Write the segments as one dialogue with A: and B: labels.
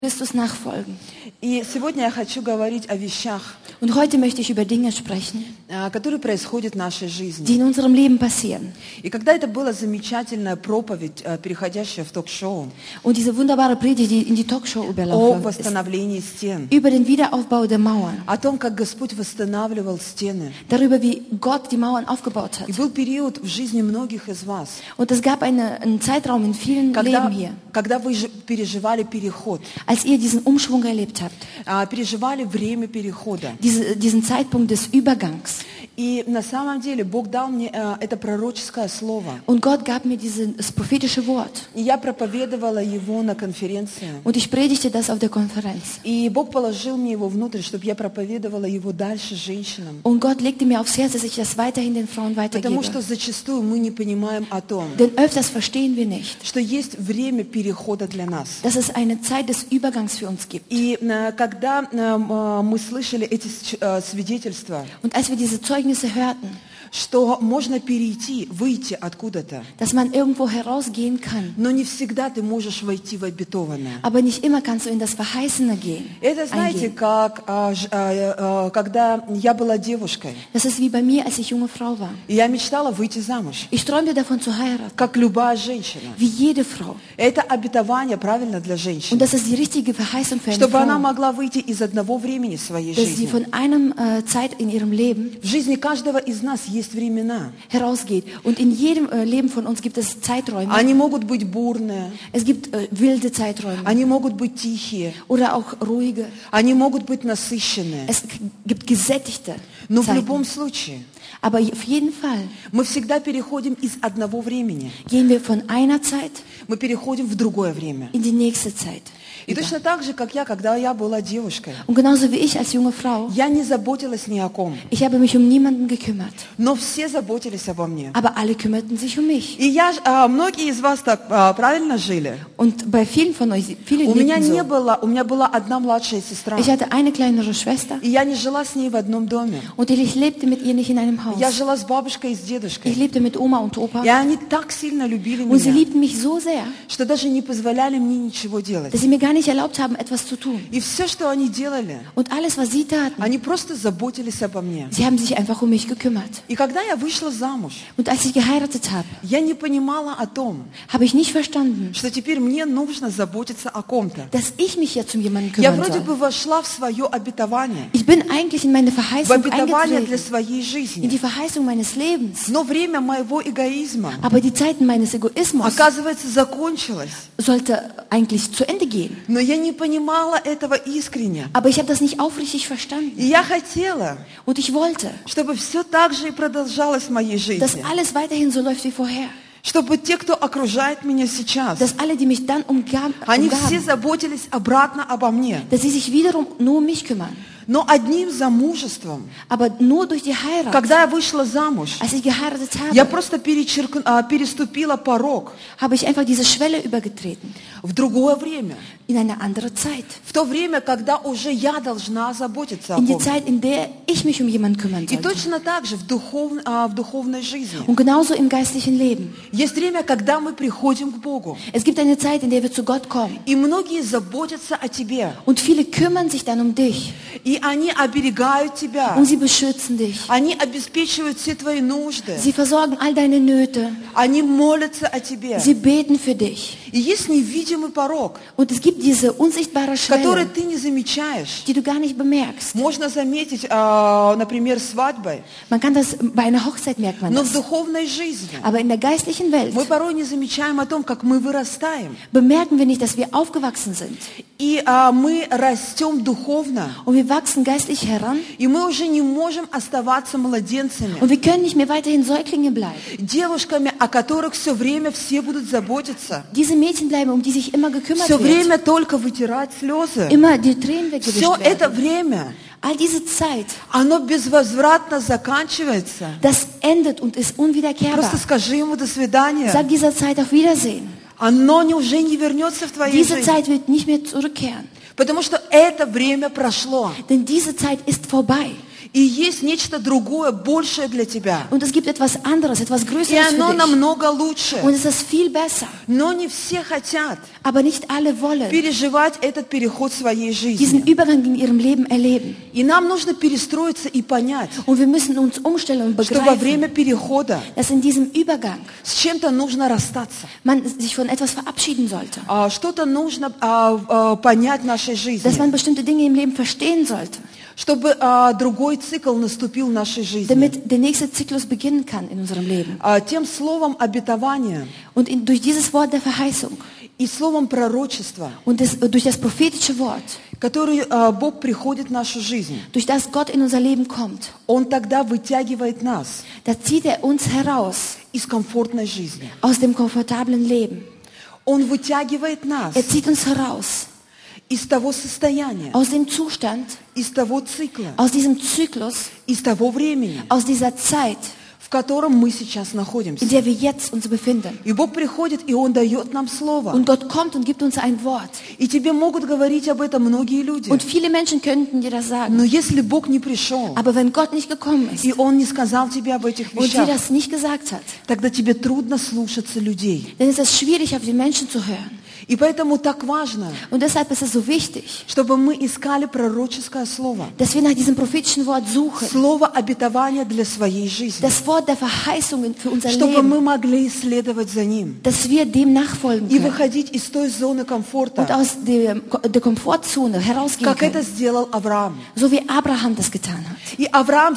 A: Christus nachfolgen.
B: И сегодня я хочу говорить о вещах,
A: Und heute möchte ich über Dinge sprechen,
B: которые происходят в нашей жизни.
A: die in unserem Leben passieren.
B: И когда это была замечательная проповедь, переходящая в ток-шоу,
A: Und diese wunderbare Predigt, die in die Talkshow
B: о
A: überlaufen ist,
B: восстановлении стен,
A: über den Wiederaufbau der Mauern,
B: о том, как Господь восстанавливал стены.
A: darüber, wie Gott die Mauern aufgebaut hat.
B: И был период в жизни многих из вас,
A: Und es gab einen Zeitraum in vielen Leben hier,
B: когда вы переживали переход,
A: als ihr diesen Umschwung erlebt habt,
B: переживали время перехода.
A: diesen Zeitpunkt des Übergangs.
B: И на самом деле Бог дал мне это пророческое слово.
A: Und Gott gab mir dieses prophetische Wort.
B: И я проповедовала его на конференции.
A: Und ich predigte das auf der Konferenz.
B: И Бог положил мне его внутрь, чтобы я проповедовала его дальше женщинам.
A: Und Gott legte mir aufs Herz, dass ich das weiterhin den Frauen
B: Потому
A: weitergebe.
B: что зачастую мы не понимаем о том,
A: Denn öfters verstehen wir nicht,
B: что есть время перехода для нас.
A: dass es eine Zeit des Übergangs für uns gibt.
B: И когда мы слышали эти свидетельства,
A: Und als wir diese Zeugnisse hörten,
B: что можно перейти, выйти откуда-то,
A: dass man irgendwo herausgehen kann,
B: но не всегда ты можешь войти в обетованное.
A: aber nicht immer kannst du in das Verheißene gehen.
B: Это, знаете,
A: eingehen.
B: как когда я была девушкой,
A: Das ist wie bei mir, als ich junge Frau war.
B: и я мечтала выйти замуж,
A: Ich träumte davon zu heiraten,
B: как любая женщина.
A: wie jede Frau.
B: Это обетование правильно для
A: Und
B: женщины,
A: das ist die richtige Verheißung für eine
B: чтобы она
A: Frau,
B: могла выйти из одного времени своей
A: dass sie
B: жизни.
A: von einer Zeit in ihrem Leben
B: В жизни каждого из нас есть времена.
A: herausgeht. Und in jedem Leben von uns gibt es Zeiträume.
B: Они могут быть бурные,
A: Es gibt wilde Zeiträume
B: они могут быть тихие,
A: oder auch ruhige.
B: они могут быть насыщенные.
A: Es gibt gesättigte
B: Но в любом
A: Zeiten.
B: случае
A: Aber auf jeden Fall
B: мы всегда переходим из одного времени,
A: gehen wir von einer Zeit
B: мы переходим в другое время.
A: in die nächste Zeit.
B: И точно так же, как я, когда я была девушкой,
A: Und genauso wie ich als junge Frau,
B: я не заботилась ни о ком,
A: ich habe mich um niemanden gekümmert.
B: но все заботились обо мне.
A: Aber alle kümmerten sich um mich.
B: И многие из вас так правильно жили.
A: Und bei vielen von euch, viele
B: У меня
A: lebten
B: не
A: so.
B: было, у меня была одна младшая сестра,
A: Ich hatte eine kleinere Schwester
B: и я не жила с ней в одном доме.
A: und ich lebte mit ihr nicht in einem Haus.
B: Я жила с бабушкой и с
A: Ich
B: дедушкой.
A: lebte mit Oma und Opa
B: И они так сильно любили
A: und sie
B: меня,
A: liebten mich so sehr,
B: что даже не позволяли мне ничего делать.
A: dass sie mir gar nicht erlaubt haben, etwas zu tun.
B: И все, что они делали,
A: Und alles, was sie taten,
B: они просто заботились обо мне.
A: sie haben sich einfach um mich gekümmert.
B: И когда я вышла замуж,
A: Und als ich geheiratet habe,
B: я не понимала о том,
A: habe ich nicht verstanden,
B: что теперь мне нужно заботиться о ком-то.
A: dass ich mich jetzt um jemanden
B: Я
A: kümmern
B: вроде
A: soll.
B: бы вошла в свое обетование,
A: Ich bin eigentlich in meine
B: в
A: Verheißung
B: обетование для
A: eingetreten,
B: своей
A: in
B: жизни.
A: die Verheißung meines Lebens.
B: Но время моего эгоизма,
A: Aber die Zeiten meines Egoismus
B: оказывается, закончилось.
A: sollte eigentlich zu Ende gehen.
B: Но я не понимала этого искренне.
A: Aber ich habe das nicht aufrichtig verstanden.
B: И я хотела,
A: Und ich wollte,
B: чтобы все так же и продолжалось в моей
A: dass
B: жизни.
A: alles weiterhin so läuft wie vorher.
B: Чтобы те, кто окружает меня сейчас,
A: Dass alle, die mich dann
B: они все
A: umgaben,
B: заботились обратно обо мне.
A: dass sie sich wiederum nur um mich kümmern.
B: Но одним замужеством,
A: Aber nur durch die Heirat,
B: когда я вышла замуж,
A: als ich geheiratet
B: я
A: habe,
B: просто переступила порог
A: habe ich einfach diese Schwelle übergetreten.
B: в другое время.
A: In eine andere Zeit.
B: В то время, когда уже я должна заботиться о
A: In die
B: ком-то.
A: Zeit, in der ich mich um jemanden kümmern
B: И
A: sollte.
B: точно так же в духовной жизни.
A: Und genauso im geistlichen Leben.
B: Есть время, когда мы приходим к Богу.
A: Es gibt eine Zeit, in der wir zu Gott kommen.
B: И многие заботятся о тебе.
A: Und viele kümmern sich dann um dich.
B: И они оберегают тебя.
A: Und sie beschützen dich.
B: Они обеспечивают все твои нужды.
A: Sie versorgen all deine Nöte.
B: Они молятся о тебе.
A: Sie beten für dich.
B: И есть невидимый порог,
A: Und es gibt diese unsichtbare
B: который
A: Schwelle,
B: ты не замечаешь.
A: die du gar nicht bemerkst.
B: Можно заметить, например, свадьбой,
A: Man kann das bei einer Hochzeit merkt man
B: но в
A: das.
B: духовной жизни
A: Aber in der geistlichen Welt
B: мы порой не замечаем о том, как мы вырастаем.
A: bemerken wir nicht, dass wir aufgewachsen sind.
B: И мы растем духовно.
A: Und wir wachsen geistlich heran.
B: И мы уже не можем оставаться младенцами,
A: Und wir können nicht mehr weiterhin Säuglinge bleiben.
B: девушками, о которых все время все будут заботиться.
A: Diese Mädchen bleiben, um die sich immer gekümmert
B: Все
A: wird.
B: время только вытирать слезы.
A: Immer die Tränen
B: Все
A: weggewischt
B: это
A: werden.
B: время,
A: All diese Zeit,
B: оно безвозвратно заканчивается.
A: das endet und ist unwiederkehrbar.
B: Просто скажи ему до свидания.
A: Sag dieser Zeit auf Wiedersehen.
B: Оно уже не вернется в твоей
A: Diese
B: жизни.
A: Zeit wird nicht mehr zurückkehren.
B: Потому что это время прошло.
A: Denn diese Zeit ist vorbei.
B: И есть нечто другое, большее для тебя.
A: Und es gibt etwas anderes, etwas
B: И
A: Größeres
B: оно
A: für dich.
B: намного лучше.
A: Und es ist viel besser.
B: Но не все хотят
A: Aber nicht alle wollen
B: переживать этот переход своей
A: diesen
B: жизни.
A: Übergang in ihrem Leben erleben.
B: И нам нужно перестроиться и понять,
A: Und wir müssen uns umstellen und
B: что во
A: begreifen,
B: время перехода
A: dass in diesem Übergang
B: с чем-то нужно расстаться.
A: man sich von etwas verabschieden sollte.
B: Что-то нужно понять в нашей
A: Dass man
B: жизни,
A: bestimmte Dinge im Leben verstehen sollte,
B: чтобы другой цикл наступил в нашей жизни.
A: damit der nächste Zyklus beginnen kann in unserem Leben.
B: Тем словом обетования
A: Und durch dieses Wort der Verheißung
B: и словом пророчества,
A: und durch das prophetische Wort,
B: который Бог приходит в нашу жизнь,
A: durch das Gott in unser Leben kommt,
B: Он тогда вытягивает нас
A: da zieht er uns heraus
B: из комфортной жизни.
A: aus dem komfortablen Leben.
B: Он вытягивает нас
A: Er zieht uns heraus
B: из того состояния,
A: aus dem Zustand,
B: из того цикла,
A: aus diesem Zyklus,
B: из того времени,
A: aus dieser Zeit,
B: в котором мы сейчас
A: in
B: находимся.
A: der wir jetzt uns befinden.
B: И Бог приходит, и Он дает нам слово.
A: Und Gott kommt und gibt uns ein Wort.
B: И тебе могут говорить об этом многие люди.
A: Und viele Menschen könnten dir das sagen.
B: Но если Бог не пришел,
A: Aber wenn Gott nicht gekommen ist
B: и Он не сказал тебе об этих
A: und dir
B: вещах,
A: das nicht gesagt hat,
B: тогда тебе трудно слушаться людей.
A: dann ist es schwierig, auf die Menschen zu hören.
B: И поэтому так важно,
A: Und deshalb ist es so wichtig,
B: чтобы мы искали пророческое слово.
A: dass wir nach diesem prophetischen Wort suchen.
B: Слово обетования для своей жизни.
A: Das Wort der Verheißung für unser
B: Чтобы
A: Leben.
B: мы могли исследовать за ним.
A: Dass wir dem nachfolgen
B: И
A: können
B: выходить из той зоны
A: und
B: комфорта,
A: aus der Komfortzone herausgehen
B: как это
A: können.
B: сделал Авраам.
A: So wie Abraham das getan hat.
B: И Авраам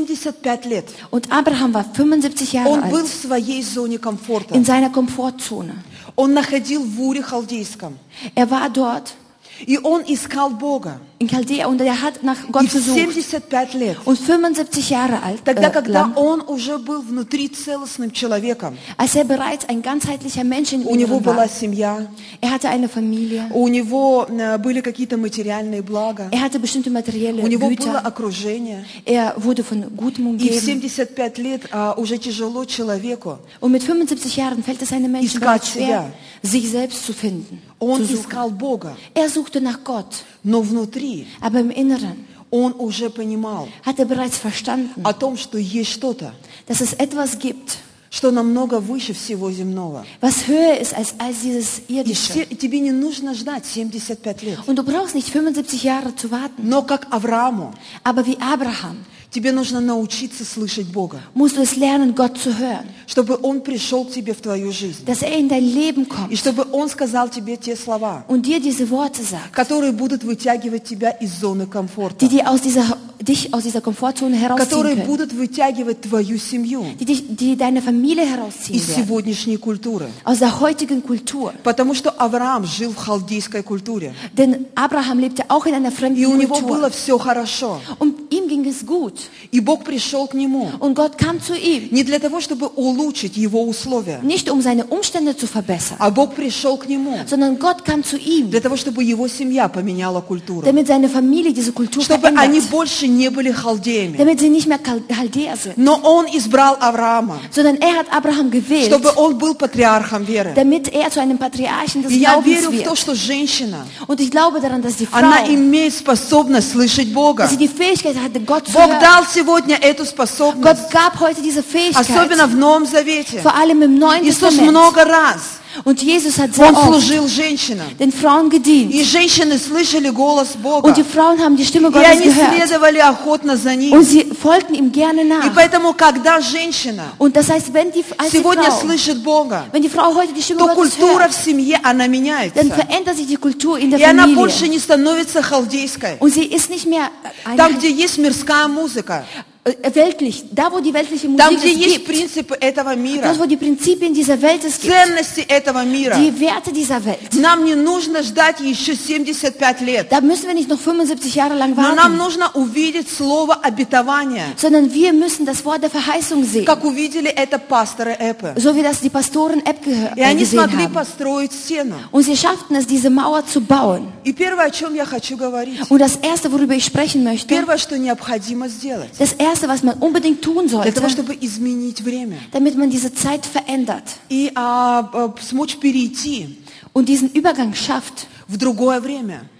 B: 75 лет.
A: Und Abraham war 75 Jahre
B: Он был
A: alt
B: в своей зоне комфорта.
A: in seiner Komfortzone.
B: Он находил в Уре Халдейском.
A: Er war dort
B: И он искал Бога.
A: in Chaldea und er hat nach
B: И
A: Gott
B: в
A: gesucht.
B: 75 лет,
A: Und 75 Jahre alt,
B: тогда, когда
A: lang,
B: он уже был внутри целостным человеком,
A: als er bereits ein ganzheitlicher Mensch in
B: у него
A: ihm
B: была
A: war.
B: семья,
A: Er hatte eine Familie,
B: у него были какие-то материальные блага,
A: er hatte bestimmte materielle
B: у него было
A: Güter,
B: окружение.
A: er wurde von Gutem
B: И в
A: umgeben.
B: 75 лет уже тяжело человеку.
A: Und mit 75 Jahren fällt es einem Menschen
B: Искать
A: bereits schwer, sich selbst zu finden.
B: Он
A: Zu suchen.
B: искал Бога,
A: Er suchte nach Gott,
B: но внутри
A: aber im Inneren
B: он уже понимал
A: hat er bereits verstanden,
B: о том, что есть что-то,
A: dass es etwas gibt,
B: что намного выше всего земного.
A: was höher ist als dieses
B: И
A: Irdische.
B: тебе не нужно ждать 75 лет.
A: Und du brauchst nicht 75 Jahre zu warten,
B: Но как Аврааму,
A: aber wie Abraham
B: тебе нужно научиться слышать Бога,
A: musst du es lernen, Gott zu hören,
B: чтобы Он пришел к тебе в твою жизнь.
A: dass er in dein Leben
B: И
A: kommt
B: чтобы Он сказал тебе те слова,
A: und dir diese Worte sagt,
B: которые будут вытягивать тебя из зоны комфорта,
A: die dich aus dieser Komfortzone herausziehen
B: которые
A: können,
B: будут вытягивать твою семью
A: die deine Familie herausziehen
B: из
A: werden,
B: сегодняшней культуры.
A: aus der heutigen Kultur.
B: Потому что Авраам жил в халдейской культуре.
A: Denn Abraham lebte auch in einer
B: И
A: fremden
B: у него было
A: Kultur.
B: все хорошо.
A: Und ihm ging es gut.
B: И Бог пришел к нему
A: Und Gott kam zu ihm,
B: не для того, чтобы улучшить его условия,
A: nicht um seine Umstände zu verbessern,
B: а Бог пришел к нему
A: sondern Gott kam zu ihm,
B: для того, чтобы его семья поменяла культуру.
A: damit seine Familie diese Kultur
B: Чтобы они
A: verändert,
B: больше не были халдеями.
A: damit sie nicht mehr Chaldäer sind,
B: Но Он избрал Авраама,
A: sondern er hat Abraham gewählt,
B: чтобы он был патриархом веры.
A: damit er zu einem Patriarchen des
B: И я верю
A: Glaubens
B: в то,
A: wird.
B: что женщина,
A: Und ich glaube daran, dass die Frau,
B: она имеет способность слышать Бога.
A: dass sie die Fähigkeit hatte, Gott zu
B: Бог
A: hören.
B: дал сегодня эту способность,
A: Gott gab heute diese Fähigkeit,
B: особенно в Новом Завете.
A: vor allem im Neuen
B: Иисус
A: Testament.
B: много раз,
A: Und Jesus hat sehr
B: Он
A: oft
B: служил женщинам.
A: den Frauen gedient.
B: И женщины слышали голос Бога.
A: Und die Frauen haben die Stimme
B: И
A: Gottes
B: они
A: gehört.
B: следовали охотно за
A: Und
B: Ним.
A: sie folgten ihm gerne
B: И
A: nach.
B: поэтому, когда женщина
A: Und das heißt, wenn die
B: сегодня
A: Frau,
B: слышит Бога,
A: wenn die Frau heute die Stimme
B: то
A: Gottes
B: культура
A: hört,
B: в семье, она
A: dann
B: меняется.
A: verändert sich die Kultur in der
B: И она больше
A: Familie.
B: не становится халдейской.
A: Und sie ist nicht mehr
B: Там, где есть мирская музыка,
A: weltlich. Da, wo die weltliche
B: там,
A: Musik
B: где
A: es
B: есть
A: gibt,
B: принципы этого мира,
A: dort, wo die Prinzipien dieser Welt es gibt,
B: ценности этого мира,
A: die Werte dieser Welt,
B: нам не нужно ждать еще 75 лет.
A: da müssen wir nicht noch 75 Jahre lang
B: Но нам
A: warten,
B: нужно увидеть слово обетования,
A: sondern wir müssen das Wort der Verheißung sehen,
B: как увидели это пасторы Эпы.
A: so wie das die Pastoren Epp
B: И они
A: gesehen
B: смогли
A: haben.
B: построить стену.
A: Und sie schafften es, diese Mauer zu bauen.
B: И первое, о чем я хочу говорить,
A: Und das Erste, worüber ich sprechen möchte,
B: первое, что необходимо сделать,
A: das Erste, was man unbedingt tun
B: для того,
A: sollte,
B: чтобы изменить время
A: damit man diese Zeit verändert
B: и смочь перейти
A: und diesen Übergang schafft
B: в другое время,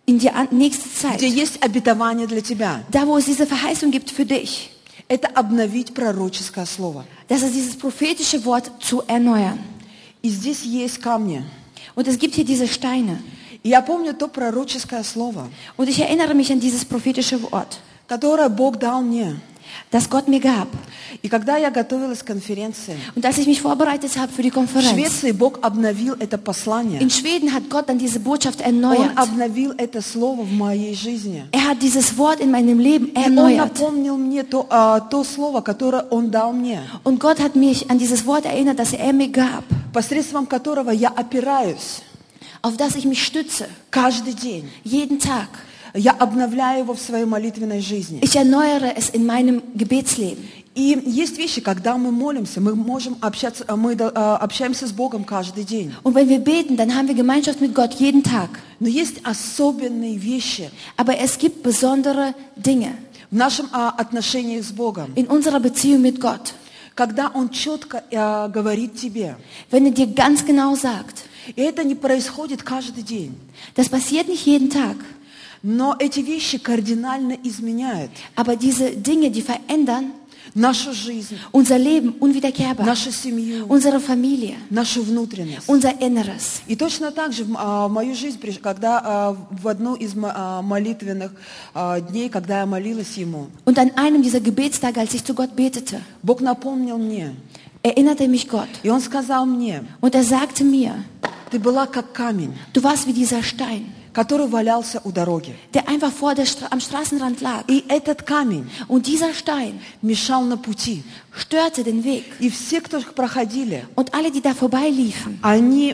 A: in die nächste Zeit.
B: где есть обетование для тебя.
A: Da, wo es diese Verheißung gibt für dich.
B: Это обновить пророческое слово.
A: Das ist dieses prophetische Wort zu erneuern.
B: И здесь есть камни.
A: Und es gibt hier diese Steine.
B: И я помню то пророческое слово,
A: Und ich erinnere mich an dieses prophetische Wort,
B: которое Бог дал мне.
A: das Gott mir gab.
B: И когда я готовилась к конференции,
A: Und als ich mich vorbereitet habe für die
B: в
A: Konferenz,
B: Швеции Бог обновил это послание.
A: in Schweden hat Gott dann diese Botschaft
B: Он
A: erneuert.
B: обновил это слово в моей жизни.
A: Er hat dieses Wort in meinem Leben
B: И Он
A: erneuert.
B: напомнил мне то слово, которое Он дал мне,
A: Und Gott hat mich an dieses Wort erinnert, das er mir gab,
B: посредством которого я опираюсь
A: auf das ich mich stütze,
B: каждый день.
A: jeden Tag.
B: Я обновляю его в своей молитвенной жизни.
A: Ich erneuere es in meinem Gebetsleben.
B: И есть вещи, когда мы молимся, мы можем общаться, мы общаемся с Богом каждый день.
A: Und wenn wir beten, dann haben wir Gemeinschaft mit Gott jeden Tag.
B: Но есть особенные вещи
A: Aber es gibt besondere Dinge
B: в нашем отношении с Богом,
A: in unserer Beziehung mit Gott.
B: когда Он четко говорит тебе.
A: Wenn er dir ganz genau sagt,
B: И это не происходит каждый день.
A: das passiert nicht jeden Tag,
B: Но эти вещи кардинально изменяют
A: aber diese Dinge, die verändern
B: нашу жизнь,
A: unser Leben unwiederkehrbar,
B: нашу семью,
A: unsere Familie,
B: нашу внутренность.
A: unser Inneres.
B: И точно так же в мою жизнь, когда в одну из молитвенных дней, когда я молилась Ему,
A: Und an einem dieser Gebetstage, als ich zu Gott betete,
B: Бог напомнил мне,
A: erinnerte mich Gott.
B: и Он сказал мне,
A: Und er sagte mir,
B: ты была как камень,
A: du warst wie dieser Stein,
B: который валялся у дороги.
A: der einfach am Straßenrand lag.
B: И этот камень
A: Und dieser Stein
B: мешал на пути.
A: störte den Weg.
B: И все, кто проходили,
A: Und alle, die da vorbeiliefen,
B: они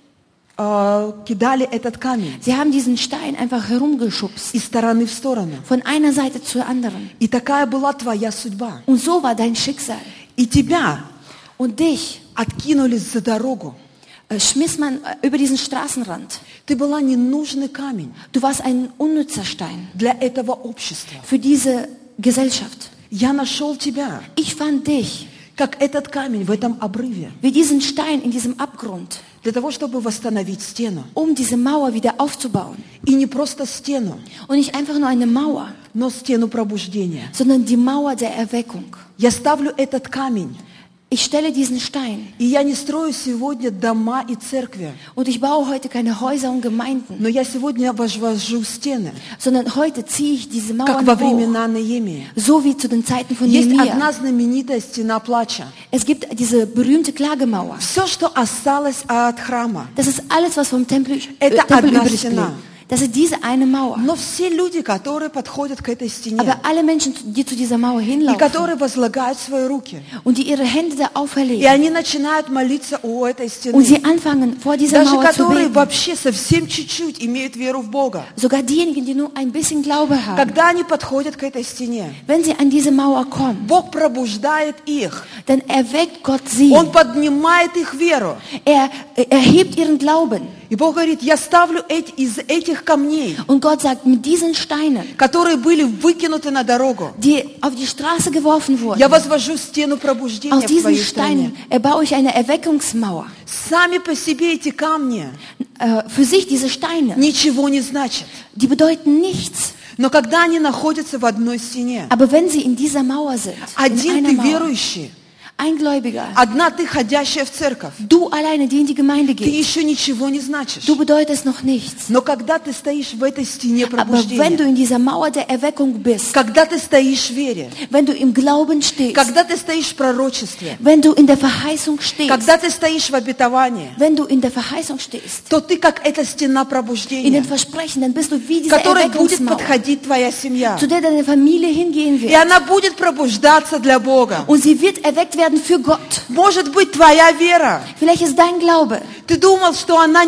B: кидали этот камень
A: sie haben diesen Stein einfach herumgeschubst,
B: из стороны в сторону.
A: von einer Seite zur anderen.
B: И такая была твоя судьба.
A: Und so war dein Schicksal.
B: И тебя
A: Und dich
B: откинули за дорогу.
A: schmiss man über diesen Straßenrand.
B: Ты была ненужный камень
A: Du warst ein unnützer Stein
B: для этого общества.
A: für diese Gesellschaft.
B: Я нашел тебя,
A: Ich fand dich
B: как этот камень в этом обрыве,
A: wie diesen Stein in diesem Abgrund,
B: для того, чтобы восстановить стену.
A: um diese Mauer wieder aufzubauen.
B: И не просто стену,
A: Und nicht einfach nur eine Mauer,
B: но стену пробуждения.
A: sondern die Mauer der Erweckung.
B: Я ставлю этот камень,
A: Ich stelle diesen Stein
B: и я не строю сегодня дома и церкви,
A: und ich baue heute keine Häuser und Gemeinden,
B: но я сегодня возвожу стены,
A: sondern heute ziehe ich diese
B: как
A: Mauern
B: во
A: hoch,
B: времена Неемии.
A: so wie zu den Zeiten von
B: Есть
A: Nehemia.
B: одна знаменитая стена плача.
A: Es gibt diese berühmte Klagemauer.
B: Все, что осталось от храма,
A: Das ist alles, was vom Tempel
B: Это одна
A: übrig blieb.
B: стена.
A: Das ist diese eine Mauer.
B: но все люди, которые подходят к этой стене,
A: Aber alle Menschen, die zu dieser Mauer
B: и
A: hinlaufen
B: которые возлагают свои руки,
A: und die ihre Hände da
B: и
A: auferlegen
B: они начинают молиться у этой
A: und
B: стены,
A: sie anfangen, vor dieser
B: даже
A: Mauer zu
B: которые
A: beten,
B: вообще совсем чуть-чуть имеют веру в Бога,
A: sogar diejenigen, die nur ein bisschen Glaube haben,
B: когда они подходят к этой стене,
A: wenn sie an diese Mauer kommen,
B: Бог пробуждает их,
A: dann erweckt Gott sie.
B: Он поднимает их веру.
A: Er erhebt ihren Glauben.
B: И Бог говорит, я ставлю из этих камней,
A: Und Gott sagt, mit diesen Steinen,
B: которые были выкинуты на дорогу,
A: die auf die Straße geworfen wurden,
B: я возвожу стену пробуждения
A: aus
B: в
A: diesen
B: твоей стране.
A: Steinen erbaue ich eine Erweckungsmauer.
B: Сами по себе эти камни
A: Für sich diese Steine,
B: ничего не значат.
A: die bedeuten nichts.
B: Но когда они находятся в одной стене,
A: Aber wenn sie in dieser Mauer sind, in
B: один
A: einer
B: ты
A: Mauer,
B: верующий,
A: ein Gläubiger,
B: одна ты ходящая в церковь,
A: du alleine, die in die Gemeinde
B: ты
A: gehst,
B: еще ничего не значишь.
A: du bedeutest noch nichts.
B: Но когда ты стоишь в этой стене
A: Aber wenn
B: пробуждения,
A: du in dieser Mauer der Erweckung bist,
B: когда ты стоишь в вере,
A: wenn du im Glauben stehst,
B: когда ты стоишь в пророчестве,
A: wenn du in der Verheißung stehst,
B: когда ты стоишь в обетовании,
A: wenn du in der Verheißung stehst,
B: то ты как эта стена
A: in den
B: пробуждения,
A: Versprechen, dann bist du wie
B: к
A: diese
B: которой будет
A: Erweckungsmauer,
B: подходить твоя семья.
A: zu der deine Familie hingehen
B: И
A: wird.
B: она будет пробуждаться для Бога.
A: Und sie wird erweckt werden für Gott.
B: Может быть, твоя вера.
A: Vielleicht ist dein Glaube.
B: Ты думала, что она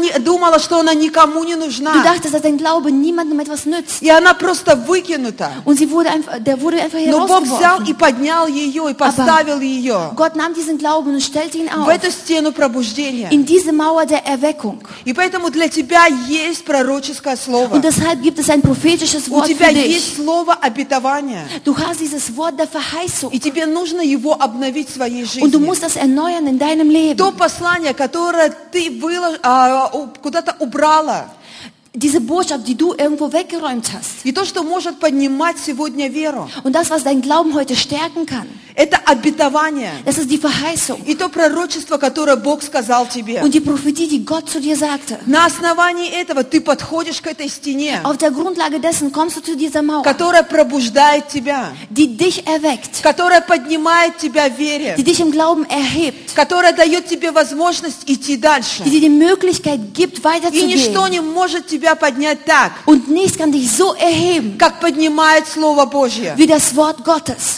B: никому не
A: Du
B: нужна.
A: dachtest, dass dein Glaube niemandem etwas nützt.
B: И она просто выкинута.
A: Und der wurde einfach
B: Но Бог взял и
A: herausgeworfen.
B: поднял ее, и поставил ее
A: Gott nahm diesen Glauben und stellte ihn
B: в
A: auf.
B: эту стену пробуждения.
A: In diese Mauer der Erweckung.
B: И поэтому для тебя есть пророческое слово.
A: Und deshalb gibt es ein prophetisches
B: У
A: Wort
B: тебя
A: für dich.
B: есть слово обетования.
A: Du hast dieses Wort der Verheißung.
B: И тебе нужно его обновить в своей
A: Und du
B: жизни.
A: musst das erneuern in deinem Leben.
B: То послание, которое ты куда-то убрала,
A: diese Botschaft, die du irgendwo weggeräumt hast.
B: И то, что может поднимать сегодня веру,
A: Und das, was deinen Glauben heute stärken kann,
B: это обетование.
A: das ist die Verheißung.
B: И то пророчество, которое Бог сказал тебе.
A: Und die Prophetie, die Gott zu dir sagte.
B: На основании этого ты подходишь к этой стене,
A: Auf der Grundlage dessen kommst du zu dieser Mauer,
B: которая пробуждает тебя,
A: die dich erweckt,
B: которая поднимает тебя в вере,
A: die dich im Glauben erhebt,
B: которая дает тебе возможность идти дальше.
A: die dir die Möglichkeit gibt,
B: И ничто
A: weiterzugehen.
B: не может тебя поднять так,
A: Und nichts kann dich so erheben,
B: как поднимает Слово Божье.
A: wie das Wort Gottes.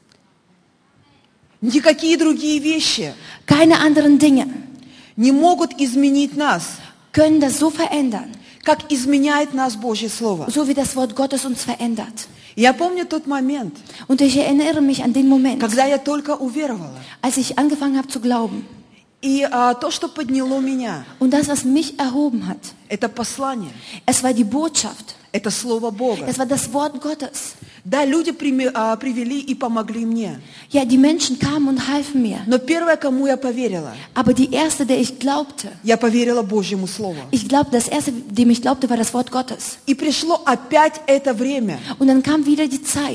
B: Никакие другие вещи
A: Keine anderen Dinge
B: не могут изменить нас,
A: können das so verändern,
B: как изменяет нас Божье Слово.
A: so wie das Wort Gottes uns verändert.
B: Я помню тот момент,
A: Und ich erinnere mich an den Moment,
B: когда я только уверовала.
A: als ich angefangen habe zu glauben.
B: И то, что подняло меня,
A: Und das, was mich erhoben hat,
B: это послание,
A: es war die Botschaft,
B: это Слово Бога.
A: es war das Wort Gottes.
B: Да, люди привели и помогли мне.
A: Ja, die Menschen kamen und halfen mir.
B: Но первое, kому я поверила,
A: Aber die erste, der ich glaubte,
B: я поверила Божьему Слову.
A: ich glaube, das erste, dem ich glaubte, war das Wort Gottes.
B: И пришло опять это время.
A: Und dann kam wieder die Zeit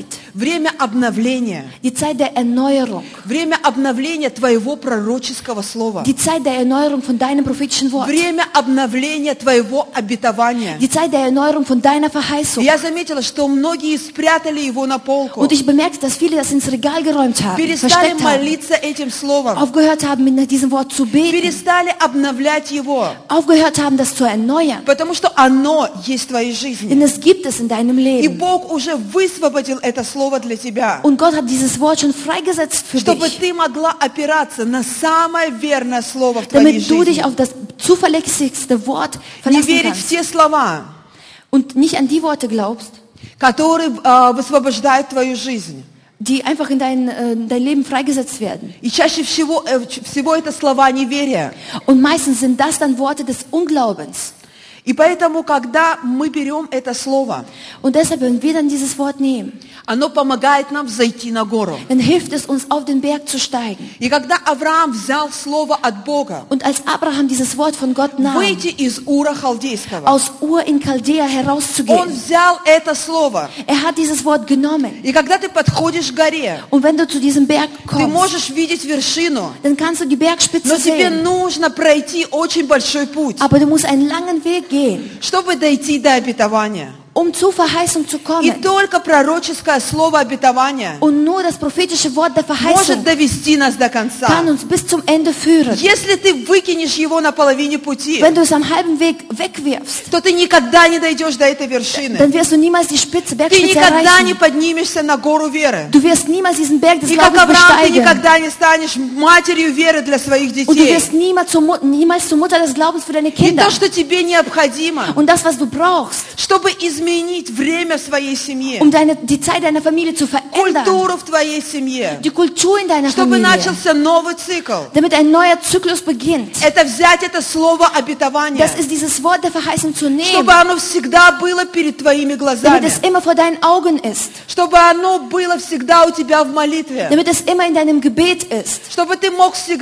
B: Время
A: der Erneuerung,
B: время обновления твоего пророческого слова,
A: die Zeit der Erneuerung von deinem prophetischen Wort,
B: время обновления твоего обетования.
A: die Zeit der Erneuerung von deiner Verheißung.
B: Я заметила, что многие спрятали его на полку,
A: Und ich bemerkte, dass viele das ins Regal geräumt haben,
B: перестали
A: versteckt haben,
B: молиться этим словом,
A: aufgehört haben, mit diesem Wort zu beten,
B: перестали обновлять его,
A: aufgehört haben, das zu erneuern.
B: потому что оно есть в твоей жизни.
A: Denn es gibt es in deinem
B: И
A: Leben.
B: Бог уже высвободил это слово для тебя,
A: Und Gott hat dieses Wort schon freigesetzt für
B: чтобы
A: dich,
B: ты могла опираться на самое верное слово в твоей
A: damit du dich
B: жизни.
A: auf das zuverlässigste Wort
B: Не
A: verlassen
B: верить в
A: kannst
B: те слова,
A: und nicht an die Worte glaubst,
B: которые высвобождают твою жизнь.
A: die einfach in dein Leben freigesetzt werden.
B: И чаще всего это слова неверия.
A: Und meistens sind das dann Worte des Unglaubens.
B: И поэтому, когда мы берем это слово,
A: Und deshalb, wenn wir dann dieses Wort nehmen,
B: оно помогает нам взойти на гору.
A: dann hilft es uns, auf den Berg zu steigen.
B: И когда Авраам взял слово от Бога,
A: Und als Abraham dieses Wort von Gott nahm,
B: выйти из Ура Халдейского,
A: aus Ur in Chaldea
B: он
A: herauszugehen,
B: взял это слово.
A: hat dieses Wort genommen.
B: И когда ты подходишь к горе,
A: Und wenn du zu diesem Berg
B: ты
A: kommst,
B: можешь видеть вершину,
A: dann kannst du die Bergspitze
B: но тебе
A: sehen.
B: нужно пройти очень большой путь,
A: Aber du musst einen langen Weg gehen,
B: чтобы дойти до обетования.
A: um zur Verheißung zu
B: И
A: kommen.
B: только пророческое слово обетования
A: Und nur das prophetische Wort der
B: может
A: Verheißung
B: довести нас до конца.
A: kann uns bis zum Ende führen.
B: Если ты выкинешь его на половине пути,
A: Wenn du es am halben Weg wegwirfst,
B: то ты никогда не дойдешь до этой вершины.
A: dann wirst du niemals die
B: Ты
A: Bergspitze
B: никогда не
A: erreichen.
B: поднимешься на гору веры.
A: Du wirst niemals diesen Berg des
B: И как
A: Glaubens
B: Авраам, ты
A: besteigen.
B: никогда не станешь матерью веры для своих
A: Und du
B: детей.
A: wirst niemals zur Mutter des Glaubens für deine
B: И
A: Kinder.
B: то, что тебе необходимо,
A: Und das, was du brauchst,
B: чтобы изменить время в своей семье,
A: um die Zeit deiner Familie zu verändern,
B: культуру в твоей семье,
A: die Kultur in deiner
B: чтобы
A: Familie,
B: начался новый цикл,
A: damit ein neuer Zyklus beginnt.
B: это взять это слово обетования,
A: Das ist dieses Wort der Verheißung zu nehmen,
B: чтобы оно всегда было перед твоими
A: damit
B: глазами,
A: es immer vor deinen Augen ist,
B: чтобы оно было всегда у тебя в молитве,
A: damit es immer in deinem Gebet ist,
B: чтобы ты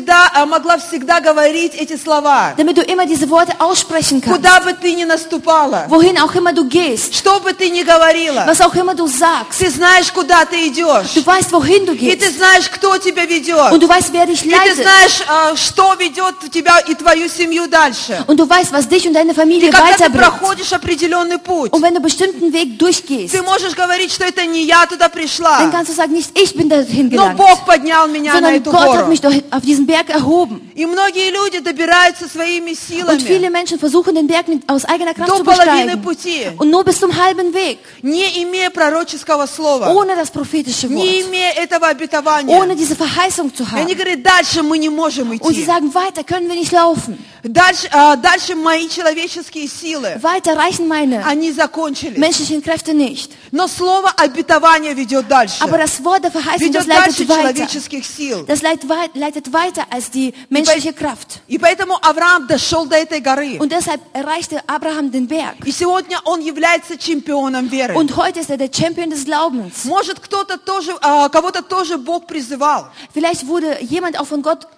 B: могла всегда говорить эти слова,
A: damit du immer diese Worte aussprechen kannst,
B: куда бы ты ни наступала,
A: wohin auch immer du gehst,
B: что бы ты ни говорила,
A: was auch immer du sagst.
B: ты знаешь, куда ты идешь,
A: Du weißt, wohin du
B: и ты
A: gehst
B: знаешь, кто тебя ведет,
A: und du weißt, wer dich
B: и ты
A: leitet
B: знаешь, что ведет тебя и твою семью дальше.
A: und du weißt, was dich und deine
B: И
A: Familie
B: когда ты
A: weiterbringt.
B: проходишь определенный путь,
A: Und wenn du bestimmten Weg durchgehst,
B: ты можешь говорить, что это не я туда
A: dann
B: пришла,
A: kannst du sagen, nicht ich bin dahin
B: но
A: gelangt,
B: Бог поднял меня на
A: sondern
B: эту
A: Gott hat
B: гору.
A: mich doch auf diesen Berg erhoben.
B: И многие люди добираются своими
A: Und
B: силами
A: viele Menschen versuchen, den Berg aus eigener Kraft
B: до
A: zu
B: половины
A: besteigen.
B: пути,
A: Und nur bis zum halben Weg,
B: не имея пророческого слова,
A: ohne das prophetische
B: не
A: Wort,
B: имея этого обетования.
A: ohne diese Verheißung zu
B: И они
A: haben.
B: говорят, дальше мы не можем
A: Und sie
B: идти.
A: sagen, weiter können wir nicht laufen.
B: Дальше мои человеческие силы,
A: Weiter reichen meine
B: они закончились.
A: menschlichen Kräfte nicht.
B: Но слово обетования ведет дальше.
A: Aber das Wort der Verheißung, das
B: Ведет дальше
A: leitet weiter.
B: человеческих сил.
A: Das leitet weiter als die menschliche Kraft.
B: И поэтому Авраам дошел до этой горы.
A: Und deshalb erreichte Abraham den Berg.
B: И сегодня он является чемпионом веры.
A: Und heute ist er der Champion des Glaubens.
B: Может, кого-то тоже Бог призывал.
A: Vielleicht wurde jemand auch von Gott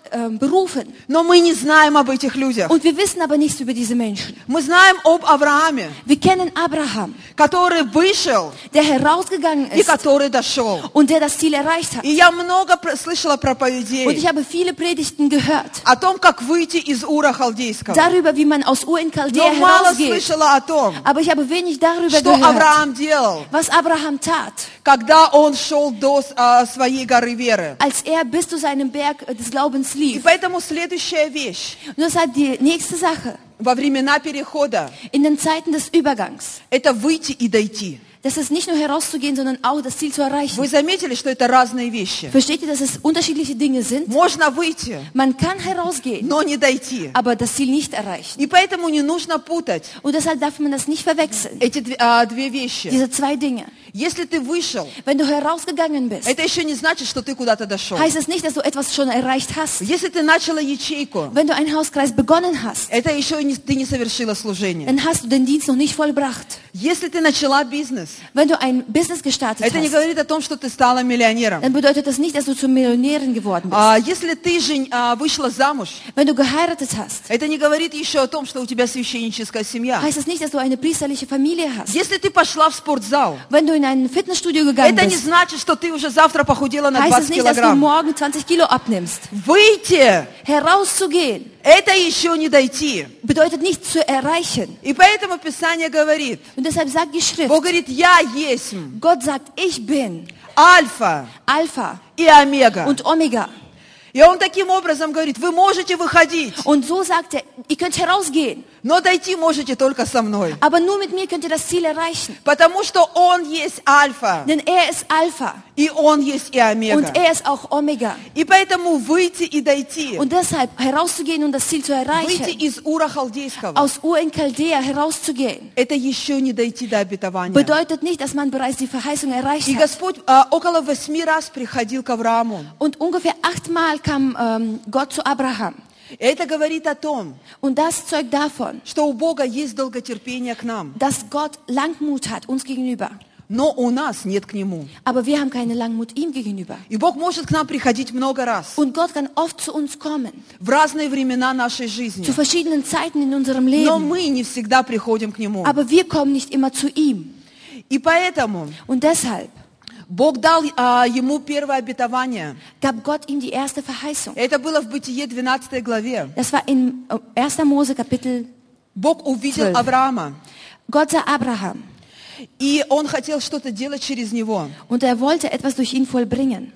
A: berufen.
B: Но мы не знаем об этих людях.
A: Und wir wissen aber nichts über diese Menschen.
B: Мы знаем об Аврааме,
A: Wir kennen Abraham,
B: который вышел
A: der herausgegangen
B: и
A: ist
B: который дошел.
A: und der das Ziel erreicht hat.
B: И я много слышала
A: Und
B: проповедей
A: ich habe viele Predigten gehört
B: о том, как выйти из Ура Халдейского.
A: darüber, wie man aus Ur in Chaldea
B: Но мало
A: herausgeht.
B: слышала о том,
A: Aber ich habe wenig darüber
B: что
A: gehört,
B: Авраам делал,
A: was Abraham tat,
B: когда он шел до своей горы веры.
A: als er bis zu seinem Berg des Glaubens
B: И
A: lief.
B: поэтому следующая вещь
A: Und deshalb die nächste Sache,
B: во времена перехода
A: in den Zeiten des Übergangs,
B: – это выйти и дойти.
A: das ist nicht nur herauszugehen, sondern auch das Ziel zu erreichen.
B: Вы заметили, что это разные вещи?
A: Versteht ihr, dass es unterschiedliche Dinge sind?
B: Можно выйти,
A: Man kann herausgehen,
B: но не дойти.
A: aber das Ziel nicht erreichen.
B: И поэтому не нужно путать
A: Und deshalb darf man das nicht verwechseln.
B: эти две вещи.
A: Diese zwei Dinge.
B: Если ты вышел,
A: Wenn du herausgegangen bist,
B: это еще не значит, что ты куда-то дошел.
A: heißt es nicht, dass du etwas schon erreicht hast.
B: Если ты начала ячейку,
A: Wenn du einen Hauskreis begonnen hast,
B: это еще ты не совершила служение.
A: dann hast du den Dienst noch nicht vollbracht.
B: Если ты начала бизнес,
A: Wenn du ein Business gestartet
B: это не
A: hast,
B: говорит о том, что ты стала миллионером.
A: dann bedeutet das nicht, dass du zur Millionärin geworden bist.
B: Если ты вышла замуж,
A: Wenn du geheiratet hast,
B: это не говорит еще о том, что у тебя священническая семья.
A: heißt es nicht, dass du eine priesterliche Familie hast.
B: Если ты пошла в спортзал,
A: Wenn du in ein Fitnessstudio gegangen
B: это не
A: bist,
B: значит, что ты уже завтра похудела на
A: heißt
B: 20
A: es nicht, dass du
B: килограмм.
A: morgen 20 Kilo abnimmst.
B: Выйти,
A: Herauszugehen
B: это еще не дойти.
A: bedeutet nicht zu erreichen.
B: И поэтому Писание говорит,
A: Und deshalb sagt die Schrift,
B: Бог говорит, я есть
A: Gott sagt, ich bin
B: Альфа
A: Alpha
B: и Омега.
A: und Omega.
B: И он таким образом говорит, вы можете выходить,
A: Und so sagt er, ihr könnt herausgehen,
B: но дойти можете только со мной.
A: aber nur mit mir könnt ihr das Ziel erreichen.
B: Потому что Он есть Альфа,
A: Denn er ist Alpha
B: и Он есть и Омега.
A: und er ist auch Omega.
B: И поэтому выйти и дойти,
A: Und deshalb herauszugehen und das Ziel zu
B: выйти
A: erreichen,
B: из Ура Халдейского,
A: aus Ur in Chaldea herauszugehen,
B: это еще не дойти до обетования.
A: bedeutet nicht, dass man bereits die Verheißung erreicht
B: И
A: hat.
B: Господь около 8 раз приходил к Аврааму.
A: Und ungefähr 8-mal kam Gott zu Abraham.
B: Это говорит о том,
A: Und das zeugt davon,
B: что у Бога есть долготерпение к нам,
A: dass Gott Langmut hat uns gegenüber.
B: но у нас нет к Нему.
A: Aber wir haben keine Langmut ihm gegenüber.
B: И Бог может к нам приходить много раз,
A: Und Gott kann oft zu uns kommen,
B: в разные времена нашей жизни.
A: zu verschiedenen Zeiten in unserem
B: Но
A: Leben.
B: мы не всегда приходим к Нему.
A: Aber wir kommen nicht immer zu ihm.
B: И поэтому
A: Und deshalb
B: Бог дал ему первое обетование.
A: gab Gott ihm die erste Verheißung.
B: Это было в Бытие 12 главе.
A: Das war in 1. Mose Kapitel.
B: Бог увидел
A: 12.
B: Авраама,
A: Gott sah Abraham
B: и Он хотел что-то делать через него.
A: und er wollte etwas durch ihn vollbringen.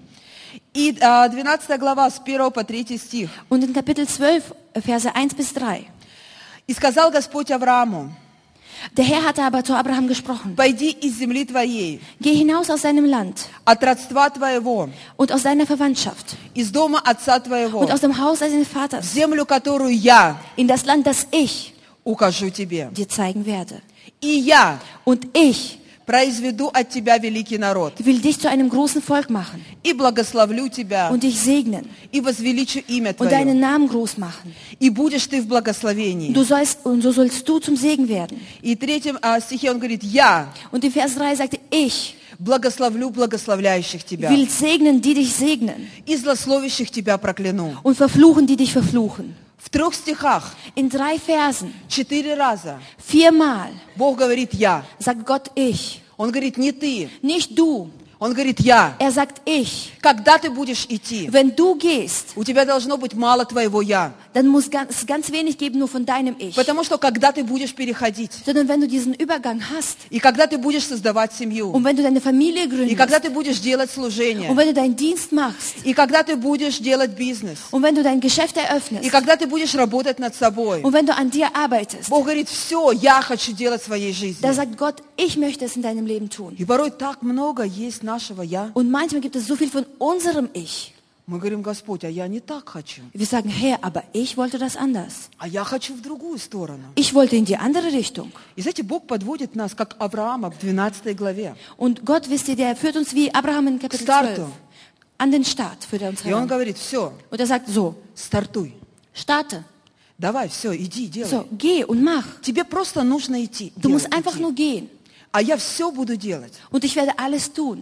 B: И 12 глава с 1 по 3 стих.
A: Und in Kapitel 12, Verse 1 bis 3.
B: «И сказал Господь Аврааму,
A: Der Herr hatte aber zu Abraham gesprochen.
B: пойди из земли твоей,
A: Geh hinaus aus seinem Land
B: от родства твоего,
A: und aus seiner Verwandtschaft
B: из дома отца твоего,
A: und aus dem Haus seines
B: в
A: Vaters
B: землю, которую я
A: in das Land, das ich
B: укажу тебе.
A: dir zeigen werde.
B: И я
A: Und ich
B: произведу от тебя великий народ,
A: will dich zu einem großen Volk machen
B: и благословлю тебя,
A: und dich segnen
B: и возвеличу имя
A: und deinen
B: твое,
A: Namen groß machen.
B: и будешь ты в благословении».
A: Und so sollst du zum Segen werden.
B: И в 3 стихе он говорит, «Я
A: Und in Vers 3 sagte, ich
B: благословлю благословляющих тебя,
A: will segnen, die dich segnen
B: и злословящих тебя прокляну».
A: und verfluchen, die dich verfluchen.
B: В 3 стихах,
A: In 3 Versen,
B: 4 раза
A: 4-mal
B: Бог говорит «я».
A: sagt Gott ich.
B: Он говорит «не ты»,
A: Nicht du.
B: он говорит «я».
A: Er sagt ich.
B: Когда ты будешь идти,
A: Wenn du gehst,
B: у тебя должно быть мало твоего «я».
A: dann muss es ganz wenig geben, nur von deinem Ich.
B: Потому что когда ты будешь переходить,
A: Sondern wenn du diesen Übergang hast
B: и когда ты будешь создавать семью,
A: und wenn du deine Familie
B: и когда
A: gründest
B: ты будешь делать служение,
A: und wenn du deinen Dienst machst
B: и когда ты будешь делать бизнес,
A: und wenn du dein Geschäft
B: и
A: eröffnest
B: когда ты будешь работать над собой,
A: und wenn du an dir arbeitest,
B: Бог говорит, все, я хочу делать в своей жизни.
A: da sagt Gott, ich möchte es in deinem Leben tun.
B: И порой так много есть нашего «я».
A: Und manchmal gibt es so viel von unserem Ich.
B: Мы говорим, Господь, а я не так хочу.
A: Wir sagen, Herr, aber ich wollte das anders.
B: А я хочу в другую сторону.
A: Ich wollte in die andere Richtung.
B: И знаете, Бог подводит нас, как Авраама в 12 главе.
A: Und Gott, wisst ihr, der führt uns wie Abraham in Kapitel 12 an den Start, führt er uns
B: И Он
A: heran.
B: говорит, все,
A: Und er sagt so,
B: стартуй.
A: starte,
B: Давай, все, иди, делай.
A: so, geh und mach.
B: Тебе просто нужно идти.
A: Du musst
B: делай,
A: einfach
B: иди.
A: nur gehen
B: А я все буду делать.
A: und ich werde alles tun.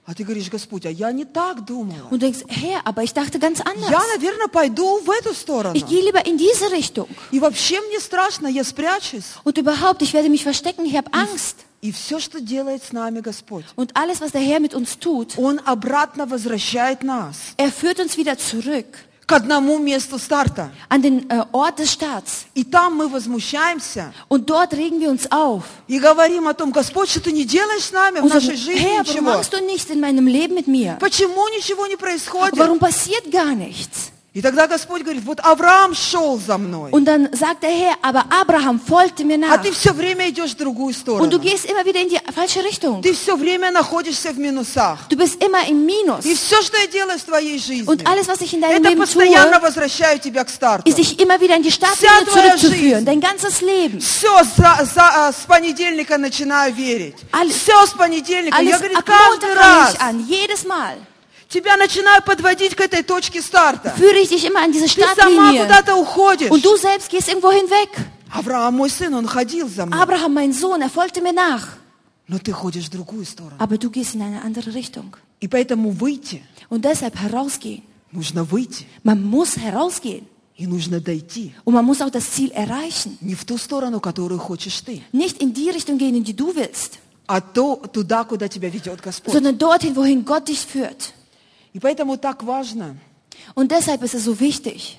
B: А ты говоришь: Господь, а я не так думала.
A: Und du denkst, Herr, aber ich dachte ganz anders.
B: Я, наверное, пойду в эту сторону.
A: Ich gehe lieber in diese Richtung.
B: И вообще мне страшно, я спрячусь.
A: Und überhaupt, ich werde mich verstecken, ich habe Angst.
B: И все, что делает с нами Господь,
A: Und alles, was der Herr mit uns tut,
B: Он обратно возвращает нас
A: er führt uns wieder zurück
B: к одному месту старта.
A: an den Ort des Starts.
B: И там мы возмущаемся
A: Und dort regen wir uns auf
B: и говорим о том: Господь, что ты не делаешь с нами в
A: und
B: нашей
A: sagen,
B: жизни
A: Herr, warum
B: ничего?
A: machst du nichts in meinem Leben mit mir?
B: Почему ничего не происходит?
A: Warum passiert gar nichts?
B: И тогда Господь говорит: вот Авраам шел за мной,
A: Und dann sagt der Herr, aber Abraham folgte mir
B: а
A: nach.
B: ты все время идешь в другую
A: Und du
B: сторону.
A: gehst immer wieder in die falsche Richtung.
B: Ты все время находишься в минусах.
A: Du bist immer im Minus.
B: И все, что я делаю в твоей жизни,
A: Und alles, was ich in deinem
B: это
A: Leben
B: постоянно
A: tue,
B: возвращаю тебя к старту.
A: ist dich immer wieder in die Startlinie zurückzuführen. Dein ganzes Leben.
B: Все, с понедельника начинаю верить.
A: Alles-
B: Все с понедельника. Я,
A: Alles
B: говорит,
A: ab
B: каждый
A: Montag
B: раз
A: fange ich an, jedes Mal.
B: тебя начинаю подводить к этой точке старта.
A: Führe ich dich immer an diese
B: Ты сама
A: Startlinie.
B: куда-то уходишь.
A: Und du selbst gehst irgendwo hinweg.
B: Авраам, мой сын, он ходил за мной.
A: Abraham, mein Sohn, er folgte mir nach.
B: Но ты ходишь в другую сторону.
A: Aber du gehst in eine andere Richtung.
B: И поэтому выйти,
A: Und deshalb herausgehen.
B: нужно выйти.
A: Man muss herausgehen.
B: И нужно дойти.
A: Und man muss auch das Ziel erreichen.
B: Не в ту сторону, которую хочешь ты,
A: Nicht in die Richtung gehen, in die du willst,
B: а туда, куда тебя ведет Господь.
A: sondern dorthin, wohin Gott dich führt.
B: И поэтому так важно
A: Und deshalb ist es so wichtig,